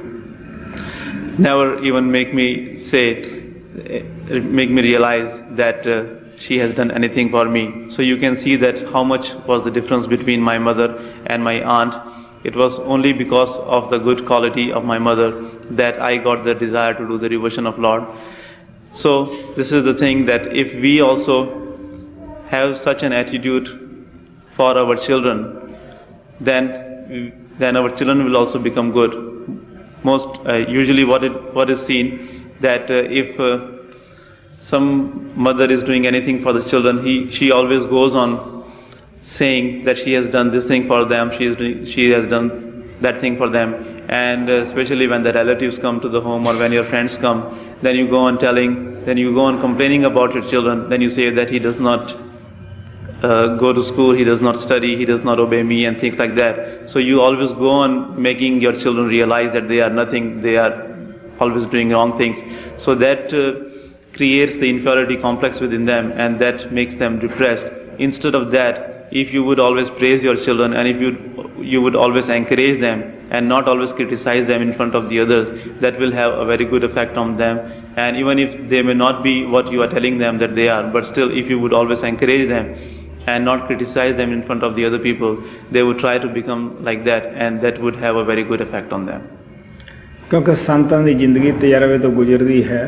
never even make me say, make me realize that uh, she has done anything for me. So you can see that how much was the difference between my mother and my aunt. It was only because of the good quality of my mother that I got the desire to do the devotion of Lord. So this is the thing, that if we also have such an attitude for our children, then then our children will also become good. Most uh, usually what it what is seen, that uh, if uh, some mother is doing anything for the children, he she always goes on saying that she has done this thing for them, she is doing, she has done that thing for them. And uh, especially when the relatives come to the home, or when your friends come, then you go on telling, then you go on complaining about your children. Then you say that he does not uh, go to school, he does not study, he does not obey me, and things like that. So you always go on making your children realize that they are nothing, they are always doing wrong things. So that uh, creates the inferiority complex within them, and that makes them depressed. Instead of that, if you would always praise your children, and if you you would always encourage them and not always criticize them in front of the others, that will have a very good effect on them. And even if they may not be what you are telling them that they are, but still if you would always encourage them and not criticize them in front of the other people, they would try to become like that, and that would have a very good effect on them. क्योंकि संतां दी जिंदगी तजर्बे तो गुजरदी है।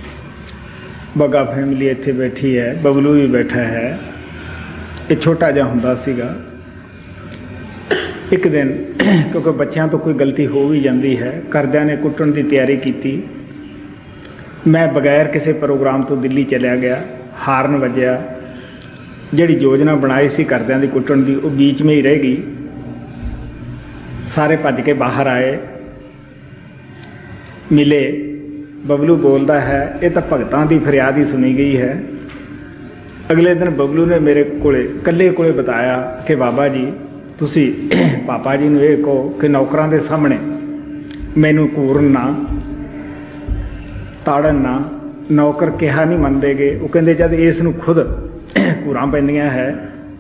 बगा family इत्थे बैठी है, बबलू भी बैठा है। ये छोटा जिहा हुंदा सीगा, एक दिन क्योंकि बच्चों तो कोई गलती हो भी जाती है, घरदियां ने कुट्टण की तैयारी की। मैं बगैर किसी प्रोग्राम तो दिल्ली चलिया गया, हारन वजया, जिहड़ी योजना बनाई सी घरदियां दी कुट्टण दी वो बीच में ही रह गई। सारे भज के बाहर आए, मिले। बबलू बोलता है, ये तो भगतां दी फरियाद ही सुनी गई है। अगले दिन बबलू ने मेरे कोले कल्ले कोले बताया कि बाबा जी तुसी पापा जी नूं इह कहो कि नौकरां दे सामने मैनू घूरन ना, ताड़न ना, नौकर कहा नहीं मनदे गे। वो कहंदे जद इस नूं खुद घूरां पैंदियां है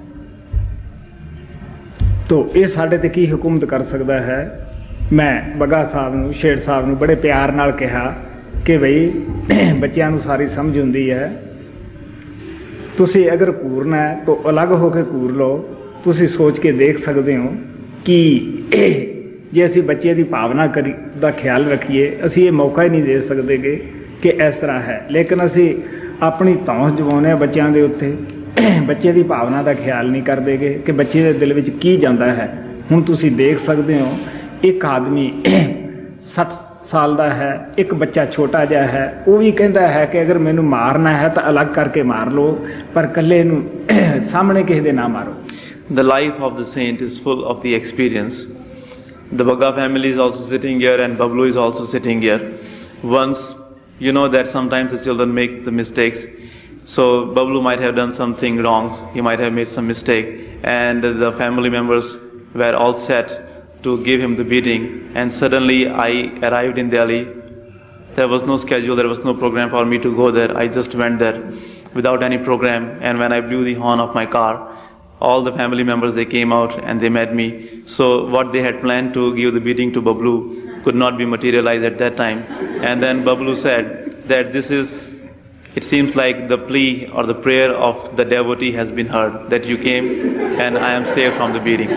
तो ये साडे ते की हुकूमत कर सकदा है। मैं बगा साहब नूं, शेर साहब नूं बड़े प्यार नाल कहा कि बई बच्चों नूं सारी समझ हुंदी है, तुसी अगर घूरना है तो अलग होकर घूर लो। तुसी सोच के देख सकते हो कि जे असी बच्चे की भावना करी दा ख्याल रखिए, असी ये मौका ही नहीं दे सकते कि इस तरह है। लेकिन असी अपनी तौंस जमाने बच्चों के उत्ते, बच्चे की भावना का ख्याल नहीं करते कि बच्चे के दिल में की जाता है। हुण तुसी देख सकते हो, एक आदमी सठ साल का है, एक बच्चा छोटा जिहा है, वो भी कहता है कि अगर मैनू मारना है तो अलग करके मार लो, पर कल्ले नूं सामने किसी दे ना मारो। The life of the saint is full of the experience. The Baga family is also sitting here, and Bablu is also sitting here. Once, you know that sometimes the children make the mistakes. So Bablu might have done something wrong, he might have made some mistake, and the family members were all set to give him the beating. And suddenly I arrived in Delhi. There was no schedule, there was no program for me to go there. I just went there without any program, and when I blew the horn of my car, all the family members, they came out and they met me. So what they had planned to give the beating to Bablu could not be materialized at that time. And then Bablu said that this is, it seems like the plea or the prayer of the devotee has been heard, that you came and I am saved from the beating.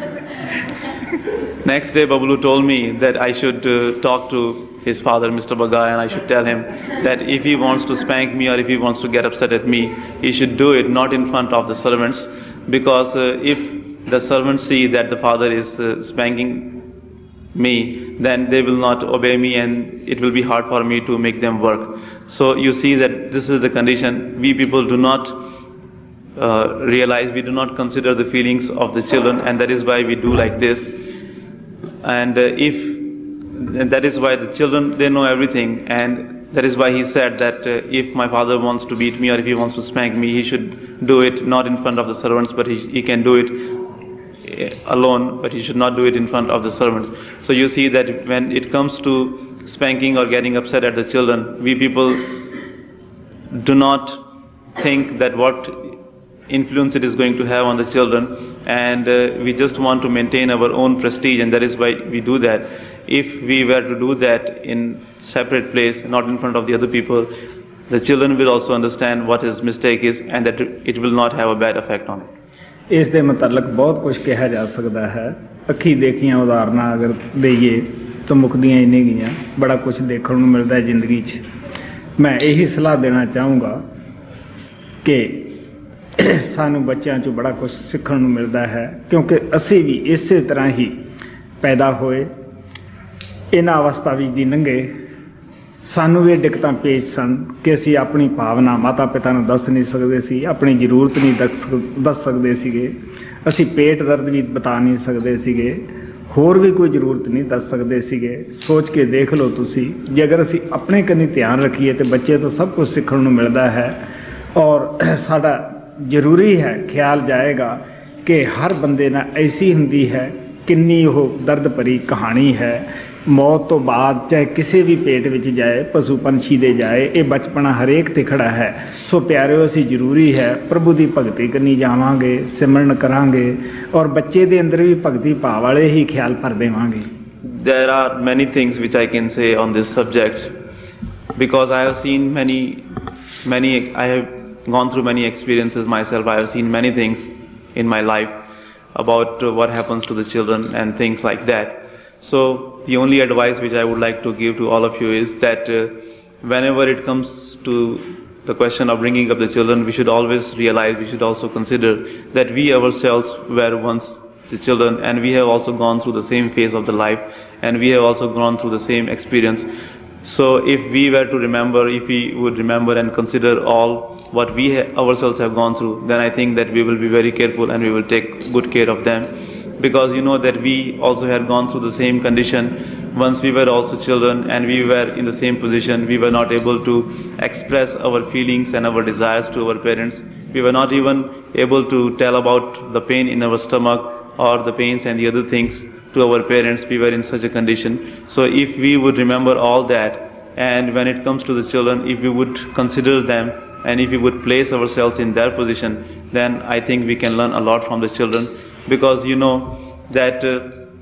Next day Bablu told me that I should uh, talk to his father, Mister Bagai, and I should tell him that if he wants to spank me or if he wants to get upset at me, he should do it not in front of the servants, because uh, if the servants see that the father is uh, spanking me, then they will not obey me and it will be hard for me to make them work. So you see that this is the condition. We people do not uh, realize, we do not consider the feelings of the children, and that is why we do like this. And uh, if And that is why the children, they know everything, and that is why he said that uh, if my father wants to beat me or if he wants to spank me, he should do it not in front of the servants, but he, he can do it alone, but he should not do it in front of the servants. So you see that when it comes to spanking or getting upset at the children, we people do not think that what influence it is going to have on the children, and uh, we just want to maintain our own prestige, and that is why we do that. If we were to do that in separate place, not in front of the other people, the children will also understand what his mistake is, and that it will not have a bad effect on it. ਇਸ ਦੇ ਮੁਤਲਕ ਬਹੁਤ ਕੁਝ ਕਿਹਾ ਜਾ ਸਕਦਾ ਹੈ। ਅੱਖੀ ਦੇਖੀਆਂ ਉਦਾਹਰਨਾਂ ਅਗਰ ਦੇਈਏ ਤਾਂ ਮੁੱਕਦੀਆਂ ਹੀ ਨਹੀਂ ਗਈਆਂ। ਬੜਾ ਕੁਝ ਦੇਖਣ ਨੂੰ ਮਿਲਦਾ ਹੈ ਜ਼ਿੰਦਗੀ 'ਚ। ਮੈਂ ਇਹੀ ਸਲਾਹ ਦੇਣਾ ਚਾਹੂੰਗਾ ਕਿ ਸਾਨੂੰ ਬੱਚਿਆਂ 'ਚੋਂ ਬੜਾ ਕੁਝ ਸਿੱਖਣ ਨੂੰ ਮਿਲਦਾ ਹੈ, ਕਿਉਂਕਿ ਅਸੀਂ ਵੀ ਇਸੇ ਤਰ੍ਹਾਂ ਹੀ ਪੈਦਾ ਹੋਏ, ਇਹਨਾਂ ਅਵਸਥਾ ਵਿੱਚ ਦੀ ਲੰਘੇ। ਸਾਨੂੰ ਵੀ ਦਿੱਕਤਾਂ ਪੇਸ਼ ਸਨ ਕਿ ਅਸੀਂ ਆਪਣੀ ਭਾਵਨਾ ਮਾਤਾ ਪਿਤਾ ਨੂੰ ਦੱਸ ਨਹੀਂ ਸਕਦੇ ਸੀ, ਆਪਣੀ ਜ਼ਰੂਰਤ ਨਹੀਂ ਦੱਸ ਦੱਸ ਸਕਦੇ ਸੀਗੇ, ਅਸੀਂ ਪੇਟ ਦਰਦ ਵੀ ਬਤਾ ਨਹੀਂ ਸਕਦੇ ਸੀਗੇ, ਹੋਰ ਵੀ ਕੋਈ ਜ਼ਰੂਰਤ ਨਹੀਂ ਦੱਸ ਸਕਦੇ ਸੀਗੇ। ਸੋਚ ਕੇ ਦੇਖ ਲਓ ਤੁਸੀਂ, ਜੇ ਅਗਰ ਅਸੀਂ ਆਪਣੇ ਕੰਨੀ ਧਿਆਨ ਰੱਖੀਏ ਤਾਂ ਬੱਚੇ ਤੋਂ ਸਭ ਕੁਝ ਸਿੱਖਣ ਨੂੰ ਮਿਲਦਾ ਹੈ। ਔਰ ਸਾਡਾ ਜ਼ਰੂਰੀ ਹੈ ਖਿਆਲ ਜਾਏਗਾ ਕਿ ਹਰ ਬੰਦੇ ਨਾਲ ਐਸੀ ਹੁੰਦੀ ਹੈ, ਕਿੰਨੀ ਉਹ ਦਰਦ ਭਰੀ ਕਹਾਣੀ ਹੈ। ਮੌਤ ਤੋਂ ਬਾਅਦ ਚਾਹੇ ਕਿਸੇ ਵੀ ਪੇਟ ਵਿੱਚ ਜਾਏ, ਪਸ਼ੂ ਪੰਛੀ ਦੇ ਜਾਏ, ਇਹ ਬਚਪਨਾ ਹਰੇਕ 'ਤੇ ਖੜਾ ਹੈ। ਸੋ ਪਿਆਰਿਓ, ਅਸੀਂ ਜ਼ਰੂਰੀ ਹੈ ਪ੍ਰਭੂ ਦੀ ਭਗਤੀ ਕਰਨੀ ਜਾਵਾਂਗੇ, ਸਿਮਰਨ ਕਰਾਂਗੇ, ਔਰ ਬੱਚੇ ਦੇ ਅੰਦਰ ਵੀ ਭਗਤੀ ਭਾਵ ਵਾਲੇ ਹੀ ਖਿਆਲ ਭਰ ਦੇਵਾਂਗੇ। There are many things which I can say on this subject, because I have seen many, many, I have gone through many experiences myself. I have seen many things in my life about uh, what happens to the children and things like that. So the only advice which I would like to give to all of you is that uh, whenever it comes to the question of bringing up the children, we should always realize, we should also consider that we ourselves were once the children, and we have also gone through the same phase of the life, and we have also gone through the same experience. So if we were to remember, if we would remember and consider all what we ha- ourselves have gone through, then I think that we will be very careful and we will take good care of them. Because you know that we also had gone through the same condition. Once we were also children and we were in the same position. We were not able to express our feelings and our desires to our parents. We were not even able to tell about the pain in our stomach or the pains and the other things to our parents. We were in such a condition. So if we would remember all that, and when it comes to the children, if we would consider them and if we would place ourselves in their position, then I think we can learn a lot from the children. Because you know that uh,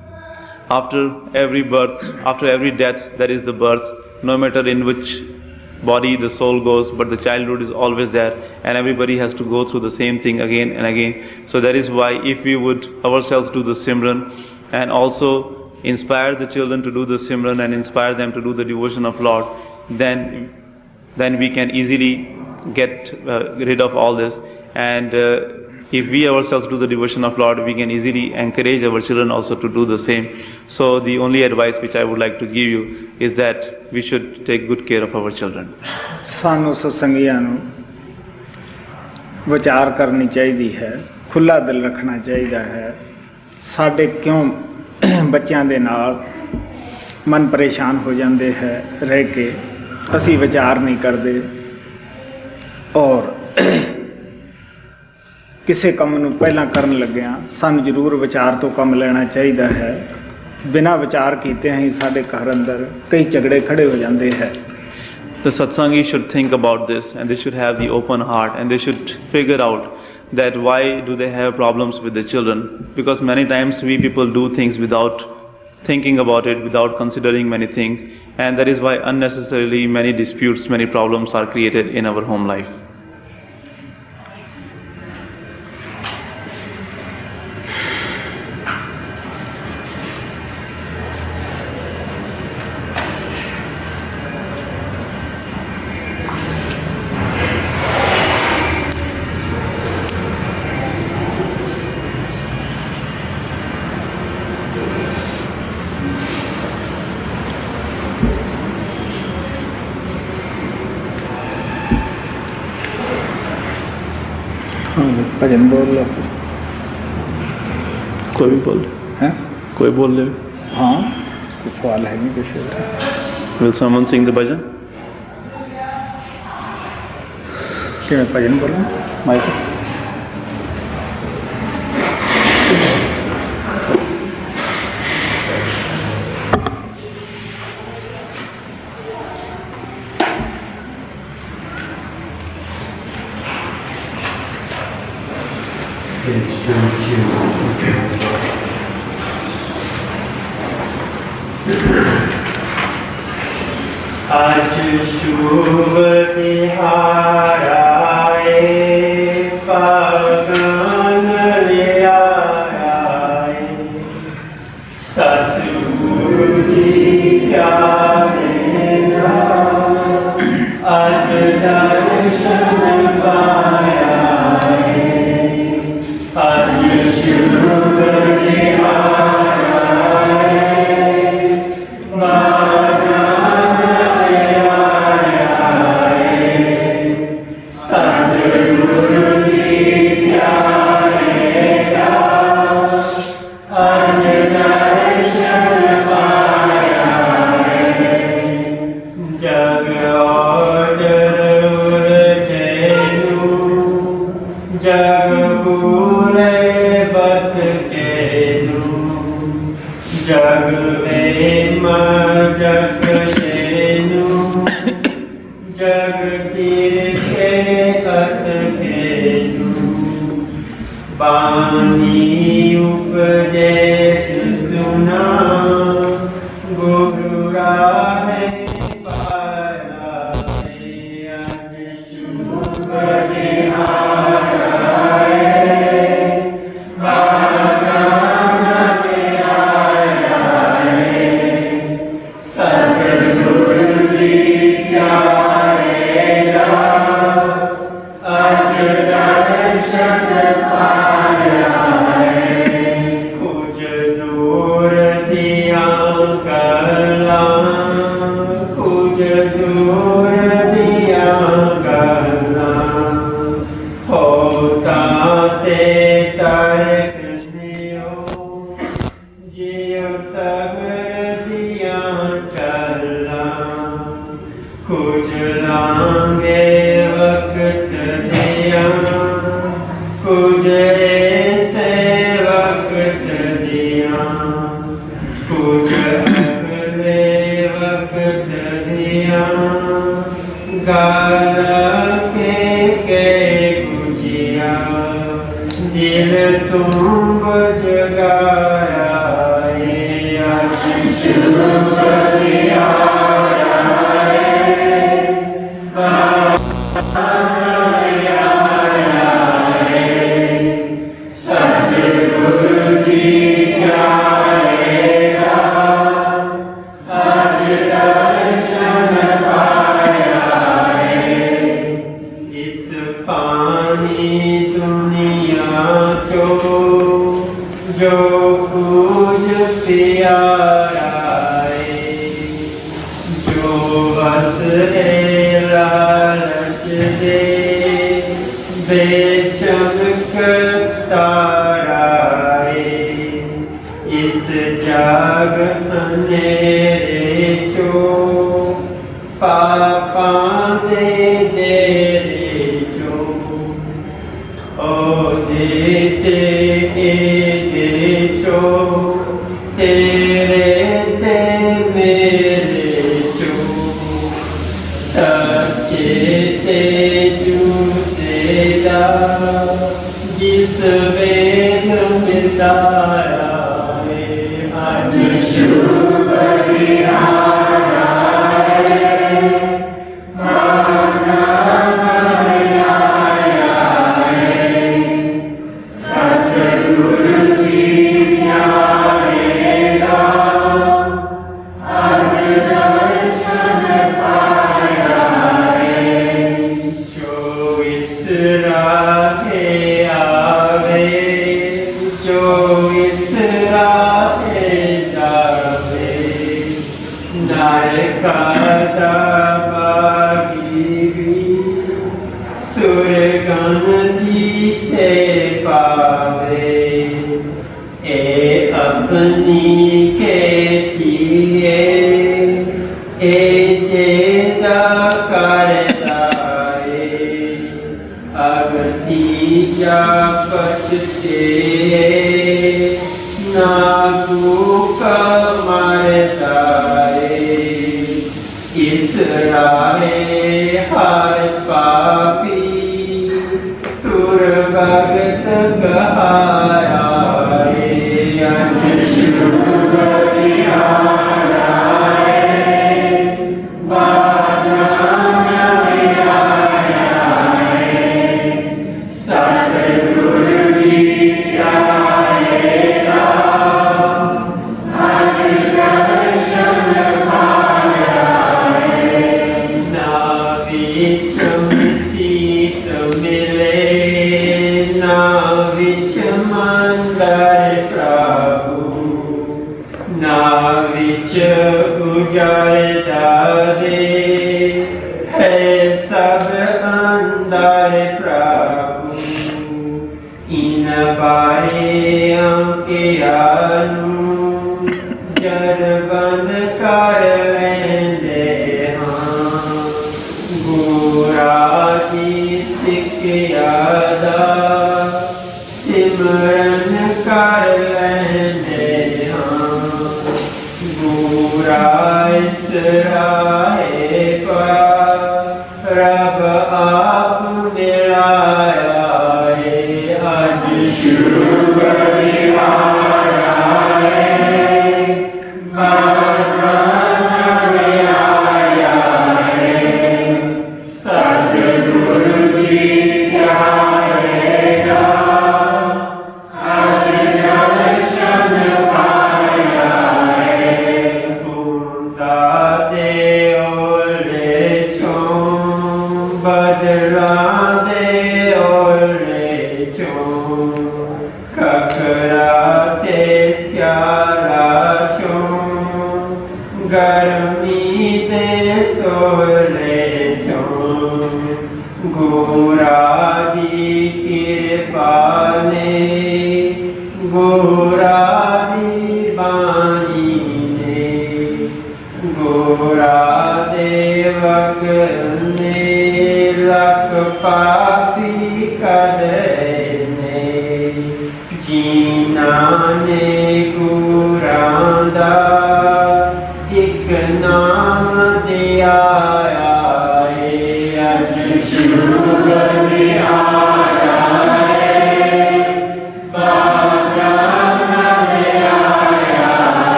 after every birth, after every death, there is the birth, no matter in which body the soul goes, but the childhood is always there, and everybody has to go through the same thing again and again. So that is why if we would ourselves do the Simran and also inspire the children to do the Simran and inspire them to do the devotion of Lord, then then we can easily get uh, rid of all this. And uh, if we ourselves do the devotion of Lord, we can easily encourage our children also to do the same. So the only advice which I would like to give you is that we should take good care of our children. ਸਾਨੂੰ ਸਤਸੰਗੀਆਂ ਨੂੰ ਵਿਚਾਰ ਕਰਨੀ ਚਾਹੀਦੀ ਹੈ, ਖੁੱਲਾ ਦਿਲ ਰੱਖਣਾ ਚਾਹੀਦਾ ਹੈ। ਸਾਡੇ ਕਿਉਂ ਬੱਚਿਆਂ ਦੇ ਨਾਲ ਮਨ ਪਰੇਸ਼ਾਨ ਹੋ ਜਾਂਦੇ ਹੈ ਰਹਿ ਕੇ, ਅਸੀਂ ਵਿਚਾਰ ਨਹੀਂ ਕਰਦੇ, ਔਰ ਕਿਸੇ ਕੰਮ ਨੂੰ ਪਹਿਲਾਂ ਕਰਨ ਲੱਗਿਆਂ ਸਾਨੂੰ ਜ਼ਰੂਰ ਵਿਚਾਰ ਤੋਂ ਕੰਮ ਲੈਣਾ ਚਾਹੀਦਾ ਹੈ। ਬਿਨਾਂ ਵਿਚਾਰ ਕੀਤੇ ਹੀ ਸਾਡੇ ਘਰ ਅੰਦਰ ਕਈ ਝਗੜੇ ਖੜੇ ਹੋ ਜਾਂਦੇ ਹੈ। The satsangi should think about this, and they should have the open heart, and they should figure out that why do they have problems with the children? Because many times we people do things without thinking about it, without considering many things, and that is why unnecessarily many disputes, many problems are created in our home life. भजन बोल लो, कोई भी बोल हैं? कोई बोल ले। हाँ, कुछ सवाल है नहीं किसी का? Will someone sing the bhajan? क्या मैं भजन बोलूँ? Michael? आज शुभ तिहार आए, पावन ले आए, सतगुरु जी प्यारे आज दर्शन पाया, आज शुभ तिहार आए, जग में जग तेनु, जग तीर्थे अत केनु, बानी उपदेश सुना, गुरु राह पाया, आज शुभ तिहार आए,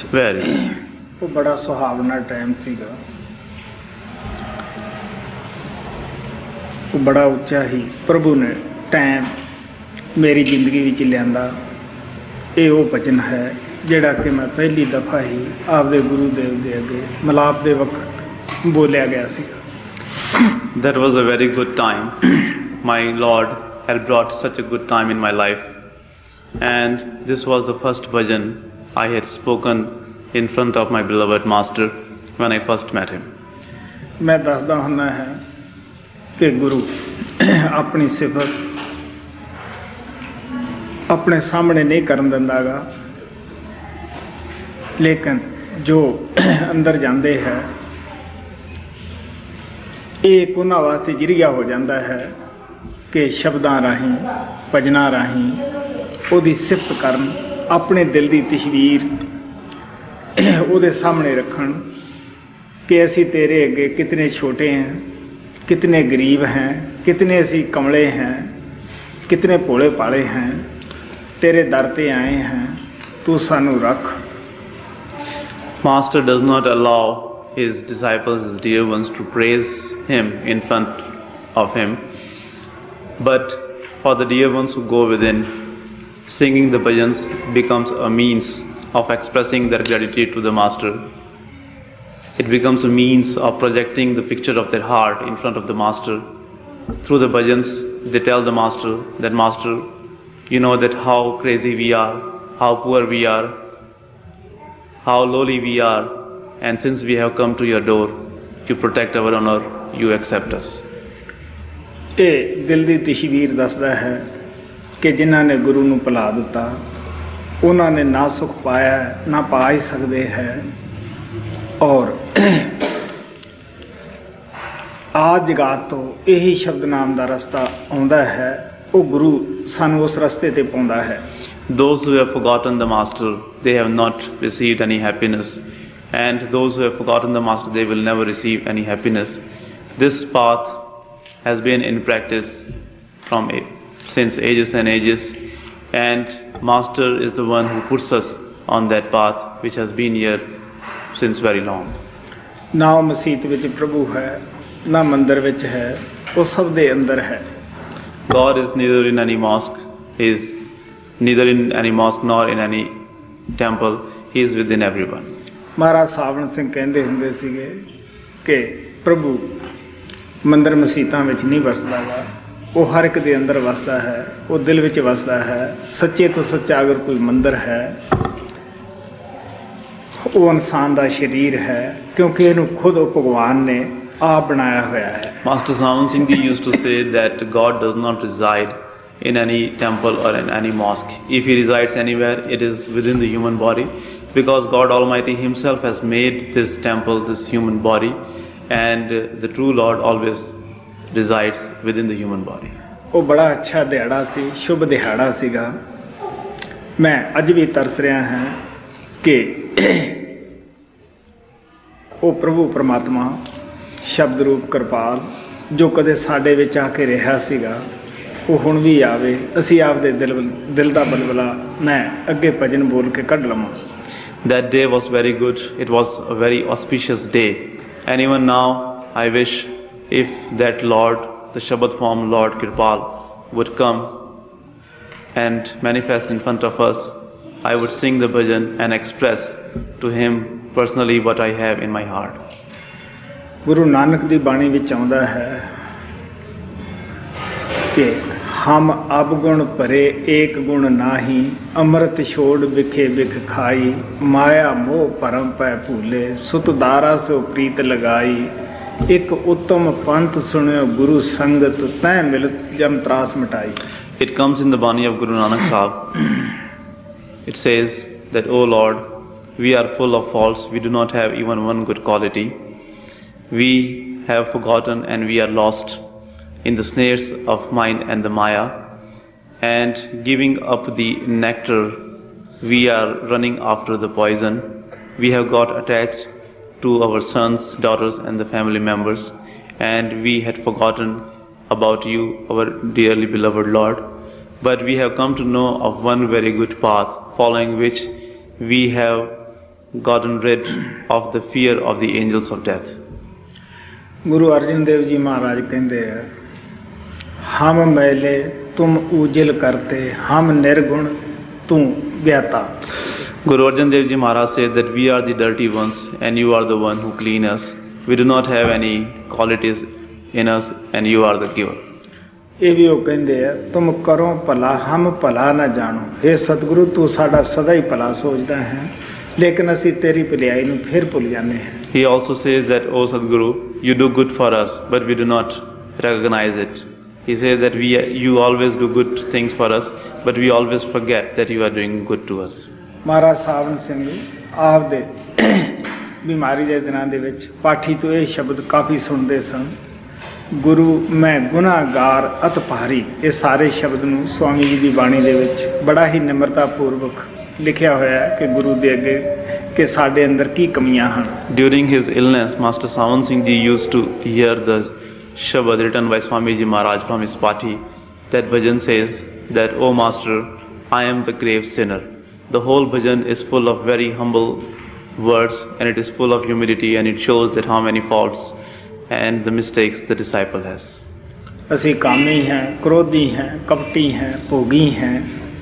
Very. ਉਹ ਬੜਾ ਸੁਹਾਵਣਾ ਟਾਈਮ ਸੀਗਾ, ਉਹ ਬੜਾ ਉੱਚਾ ਹੀ ਪ੍ਰਭੂ ਨੇ ਟਾਈਮ ਮੇਰੀ ਜ਼ਿੰਦਗੀ ਵਿੱਚ ਲਿਆਂਦਾ। ਇਹ ਉਹ ਭਜਨ ਹੈ ਜਿਹੜਾ ਕਿ ਮੈਂ ਪਹਿਲੀ ਦਫਾ ਹੀ ਆਪਦੇ ਗੁਰੂ ਦੇਵ ਦੇ ਅੱਗੇ ਮਿਲਾਪ ਦੇ ਵਕਤ ਬੋਲਿਆ ਗਿਆ ਸੀ। That was a very good time. My Lord had brought such a good time in my life. And this was the first bhajan I had spoken in front of my beloved Master when I first met him. ਮੈਂ ਦੱਸਦਾ ਹੁੰਦਾ ਹੈ ਕਿ ਗੁਰੂ ਆਪਣੀ ਸਿਫਤ ਆਪਣੇ ਸਾਹਮਣੇ ਨਹੀਂ ਕਰਨ ਦਿੰਦਾ ਗਾ, ਲੇਕਿਨ ਜੋ ਅੰਦਰ ਜਾਂਦੇ ਹੈ ਇਹ ਇੱਕ ਉਹਨਾਂ ਵਾਸਤੇ ਜ਼ਰੀਆ ਹੋ ਜਾਂਦਾ ਹੈ ਕਿ ਸ਼ਬਦਾਂ ਰਾਹੀਂ ਭਜਨਾਂ ਰਾਹੀਂ ਉਹਦੀ ਸਿਫਤ ਕਰਨ, ਆਪਣੇ ਦਿਲ ਦੀ ਤਸਵੀਰ ਉਹਦੇ ਸਾਹਮਣੇ ਰੱਖਣ ਕਿ ਅਸੀਂ ਤੇਰੇ ਅੱਗੇ ਕਿਤਨੇ ਛੋਟੇ हैं, कितने गरीब हैं, कितने असी कमले हैं, कितने भोले भाले हैं, तेरे दर पे आए हैं, तू सानू रख। Master does not allow his disciples, his dear ones, to praise him in front of him, but for the dear ones who go within, singing the bhajans becomes a means of expressing their gratitude to the Master. It becomes a means of projecting the picture of their heart in front of the Master. Through the bhajans, they tell the Master that, Master, you know that how crazy we are, how poor we are, how lowly we are, and since we have come to your door, you protect our honor, you accept us. ਇਹ ਦਿਲ ਦੀ ਤਸਵੀਰ ਦੱਸਦਾ ਹੈ ਕਿ ਜਿਨ੍ਹਾਂ ਨੇ ਗੁਰੂ ਨੂੰ ਭੁਲਾ ਦਿੱਤਾ ਉਹਨਾਂ ਨੇ ਨਾ ਸੁਖ ਪਾਇਆ ਨਾ ਪਾ ਹੀ ਸਕਦੇ ਹੈ, ਔਰ ਆਦ ਜਗਾਤ ਤੋਂ ਇਹੀ ਸ਼ਬਦ ਨਾਮ ਦਾ ਰਸਤਾ ਆਉਂਦਾ ਹੈ, ਉਹ ਗੁਰੂ ਸਾਨੂੰ ਉਸ ਰਸਤੇ ਤੇ ਪਾਉਂਦਾ ਹੈ। Those who have forgotten the Master, they have not received any happiness, and those who have forgotten the Master, they will never receive any happiness. This path has been in practice from it, since ages and ages, and Master is the one who puts us on that path which has been here since very long. ਨਾ ਉਹ ਮਸੀਤ ਵਿੱਚ ਪ੍ਰਭੂ ਹੈ, ਨਾ ਮੰਦਰ ਵਿੱਚ ਹੈ, ਉਹ ਸਭ ਦੇ ਅੰਦਰ ਹੈ। God is neither in any mosque, He is neither in any mosque nor in any temple. He is within everyone. ਮਹਾਰਾਜ ਸਾਵਣ ਸਿੰਘ ਕਹਿੰਦੇ ਹੁੰਦੇ ਸੀਗੇ ਕਿ ਪ੍ਰਭੂ ਮੰਦਰ ਮਸੀਤਾਂ ਵਿੱਚ ਨਹੀਂ ਵਸਦਾ ਗਾ, ਉਹ ਹਰ ਇੱਕ ਦੇ ਅੰਦਰ ਵਸਦਾ ਹੈ, ਉਹ ਦਿਲ ਵਿੱਚ ਵਸਦਾ ਹੈ। ਸੱਚੇ ਤੋਂ ਸੱਚਾ ਅਗਰ ਕੋਈ ਮੰਦਰ ਹੈ ਉਹ ਇਨਸਾਨ ਦਾ ਸਰੀਰ ਹੈ, ਕਿਉਂਕਿ ਇਹਨੂੰ ਖੁਦ ਉਹ ਭਗਵਾਨ ਨੇ ਆਪ ਬਣਾਇਆ ਹੋਇਆ ਹੈ। Master Sawan Singh Ji used to say that God does not reside in any temple or in any mosque. If He resides anywhere, it is within the human body, because God Almighty Himself has made this temple, this human body, and the true Lord always resides within the human body. ਉਹ ਬੜਾ ਅੱਛਾ ਦਿਹਾੜਾ ਸੀ, ਸ਼ੁਭ ਦਿਹਾੜਾ ਸੀਗਾ। ਮੈਂ ਅੱਜ ਵੀ ਤਰਸ ਰਿਹਾ ਹਾਂ ਕਿ ਉਹ ਪ੍ਰਭੂ ਪਰਮਾਤਮਾ ਸ਼ਬਦ ਰੂਪ ਕਿਰਪਾਲ ਜੋ ਕਦੇ ਸਾਡੇ ਵਿੱਚ ਆ ਕੇ ਰਿਹਾ ਸੀਗਾ, ਉਹ ਹੁਣ ਵੀ ਆਵੇ, ਅਸੀਂ ਆਪਦੇ ਦਿਲ ਦਿਲ ਦਾ ਬਲਬਲਾ ਮੈਂ ਅੱਗੇ ਭਜਨ ਬੋਲ ਕੇ ਕੱਢ ਲਵਾਂ। That day was very good. It was a very auspicious day. And even now, I wish if that Lord, the Shabad form Lord Kirpal, would come and manifest in front of us, I would sing the bhajan and express to Him personally what I have in my heart. Guru Nanak ਦੀ ਬਾਣੀ ਵਿੱਚ ਆਉਂਦਾ ਹੈ ਕਿ ਹਮ ਅਵਗੁਣ ਭਰੇ ਏਕ ਗੁਣ ਨਾਹੀ, ਅੰਮ੍ਰਿਤ ਛੋੜ ਵਿਖੇ ਵਿਖ ਖਾਈ, ਮਾਇਆ ਮੋਹ ਭਰਮ ਪੈ ਭੂਲੇ, ਸੁਤ ਦਾਰਾ ਸੋ ਪ੍ਰੀਤ ਲਗਾਈ, ਇੱਕ ਉੱਤਮ ਪੰਥ ਸੁਣਿਓ ਗੁਰੂ ਸੰਗਤ, ਤੈ ਮਿਲਤ ਜਮ ਤਰਾਸ ਮਿਟਾਈ। It comes in the Bani of Guru Nanak Sahib. It says that, O Lord, we are full of faults, we do not have even one good quality. We have forgotten and we are lost in the snares of mind and the Maya, and giving up the nectar, we are running after the poison. We have got attached to our sons, daughters and the family members, and we had forgotten about you, our dearly beloved Lord. But we have come to know of one very good path, following which we have gotten rid of the fear of the angels of death. Guru Arjan Dev ji ਮਹਾਰਾਜ ਕਹਿੰਦੇ ਆ, ਹਮ ਮੈਲੇ ਤੁਮ ਉਜਲ ਕਰਤੇ, ਹਮ ਨਿਰਗੁਣ ਤੂੰ ਗਿਆਤਾ. Guru Arjan Dev Ji Maharaj said that we are the dirty ones and you are the one who clean us. We do not have any qualities in us and you are the giver. ਇਹ ਵੀ ਉਹ ਕਹਿੰਦੇ ਆ, ਤੁਮ ਕਰੋ ਭਲਾ ਹਮ ਭਲਾ ਨਾ ਜਾਣੋ. ਹੇ ਸਤਿਗੁਰੂ, ਤੂੰ ਸਾਡਾ ਸਦਾ ਹੀ ਭਲਾ ਸੋਚਦਾ ਹੈ, ਲੇਕਿਨ ਅਸੀਂ ਤੇਰੀ ਭਲਾਈ ਨੂੰ ਫਿਰ ਭੁੱਲ ਜਾਂਦੇ ਹਾਂ. He also says that, O Sadguru, you do good for us, but we do not recognize it. He says that we, you always do good things for us, but we always forget that you are doing good to us. ਮਹਾਰਾਜ ਸਾਵਨ ਸਿੰਘ ਆਪ ਦੇ ਬਿਮਾਰੀ ਦੇ ਦਿਨਾਂ ਦੇ ਵਿੱਚ ਪਾਠੀ ਤੋਂ ਇਹ ਸ਼ਬਦ ਕਾਫੀ ਸੁਣਦੇ ਸਨ, ਗੁਰੂ ਮੈਂ ਗੁਨਾਹਗਾਰ ਅਤ ਭਾਰੀ. ਇਹ ਸਾਰੇ ਸ਼ਬਦ ਨੂੰ ਸਵਾਮੀ ਜੀ ਦੀ ਬਾਣੀ ਦੇ ਵਿੱਚ ਬੜਾ ਹੀ ਨਿਮਰਤਾ ਪੂਰਵਕ ਲਿਖਿਆ ਹੋਇਆ ਹੈ ਕਿ ਗੁਰੂ ਦੇ ਅੱਗੇ ਕਿ ਸਾਡੇ ਅੰਦਰ ਕੀ ਕਮੀਆਂ ਹਨ. During his illness, Master Sawan Singh Ji used to hear the Shabad written by Swami Ji Maharaj from his pati. That bhajan says that, O Master, I am the grave sinner. The whole bhajan is full of very humble words and it is full of humility and it shows that how many faults and the mistakes the disciple has. ਅਸੀਂ ਕਾਮੀ हैं, क्रोधी हैं, कपटी हैं, भोगी हैं,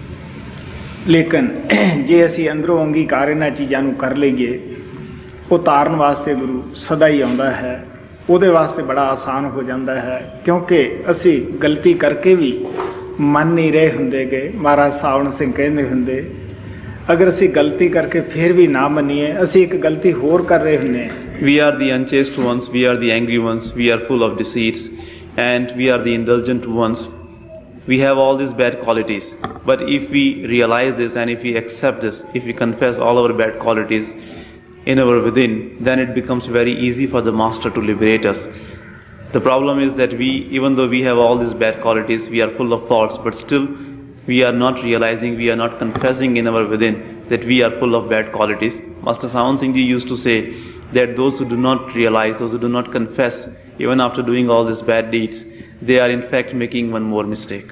ਲੇਕਿਨ ਜੇ ਅਸੀਂ ਅੰਦਰੋਂ ਅੰਗੀਕਾਰ ਇਹਨਾਂ ਚੀਜ਼ਾਂ ਨੂੰ ਕਰ ਲਈਏ, ਉਤਾਰਨ ਵਾਸਤੇ ਗੁਰੂ ਸਦਾ ਹੀ ਆਉਂਦਾ ਹੈ. ਉਹਦੇ ਵਾਸਤੇ ਬੜਾ ਆਸਾਨ ਹੋ ਜਾਂਦਾ ਹੈ, ਕਿਉਂਕਿ ਅਸੀਂ ਗਲਤੀ ਕਰਕੇ ਵੀ ਮੰਨ ਨਹੀਂ ਰਹੇ ਹੁੰਦੇ ਗਏ. ਮਹਾਰਾਜ ਸਾਵਣ ਸਿੰਘ ਕਹਿੰਦੇ ਹੁੰਦੇ, ਅਗਰ ਅਸੀਂ ਗਲਤੀ ਕਰਕੇ ਫਿਰ ਵੀ ਨਾ ਮੰਨੀਏ, ਅਸੀਂ ਇੱਕ ਗਲਤੀ ਹੋਰ ਕਰ ਰਹੇ ਹੁੰਦੇ ਹਾਂ. We are the unchaste ones, we are the angry ones, we are full of deceits, and we are the indulgent ones. We have all these bad qualities. But if we realize this and if we accept this, if we confess all our bad qualities in our within, then it becomes very easy for the Master to liberate us. The problem is that we, even though we have all these bad qualities, we are full of faults, but still we are not realizing, we are not confessing in our within that we are full of bad qualities. Master Sawan Singh Ji used to say that those who do not realize, those who do not confess, even after doing all these bad deeds, they are in fact making one more mistake.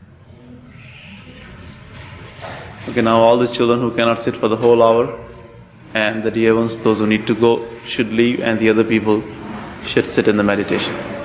Okay, now all the children who cannot sit for the whole hour, and the dear ones, those who need to go, should leave, and the other people should sit in the meditation.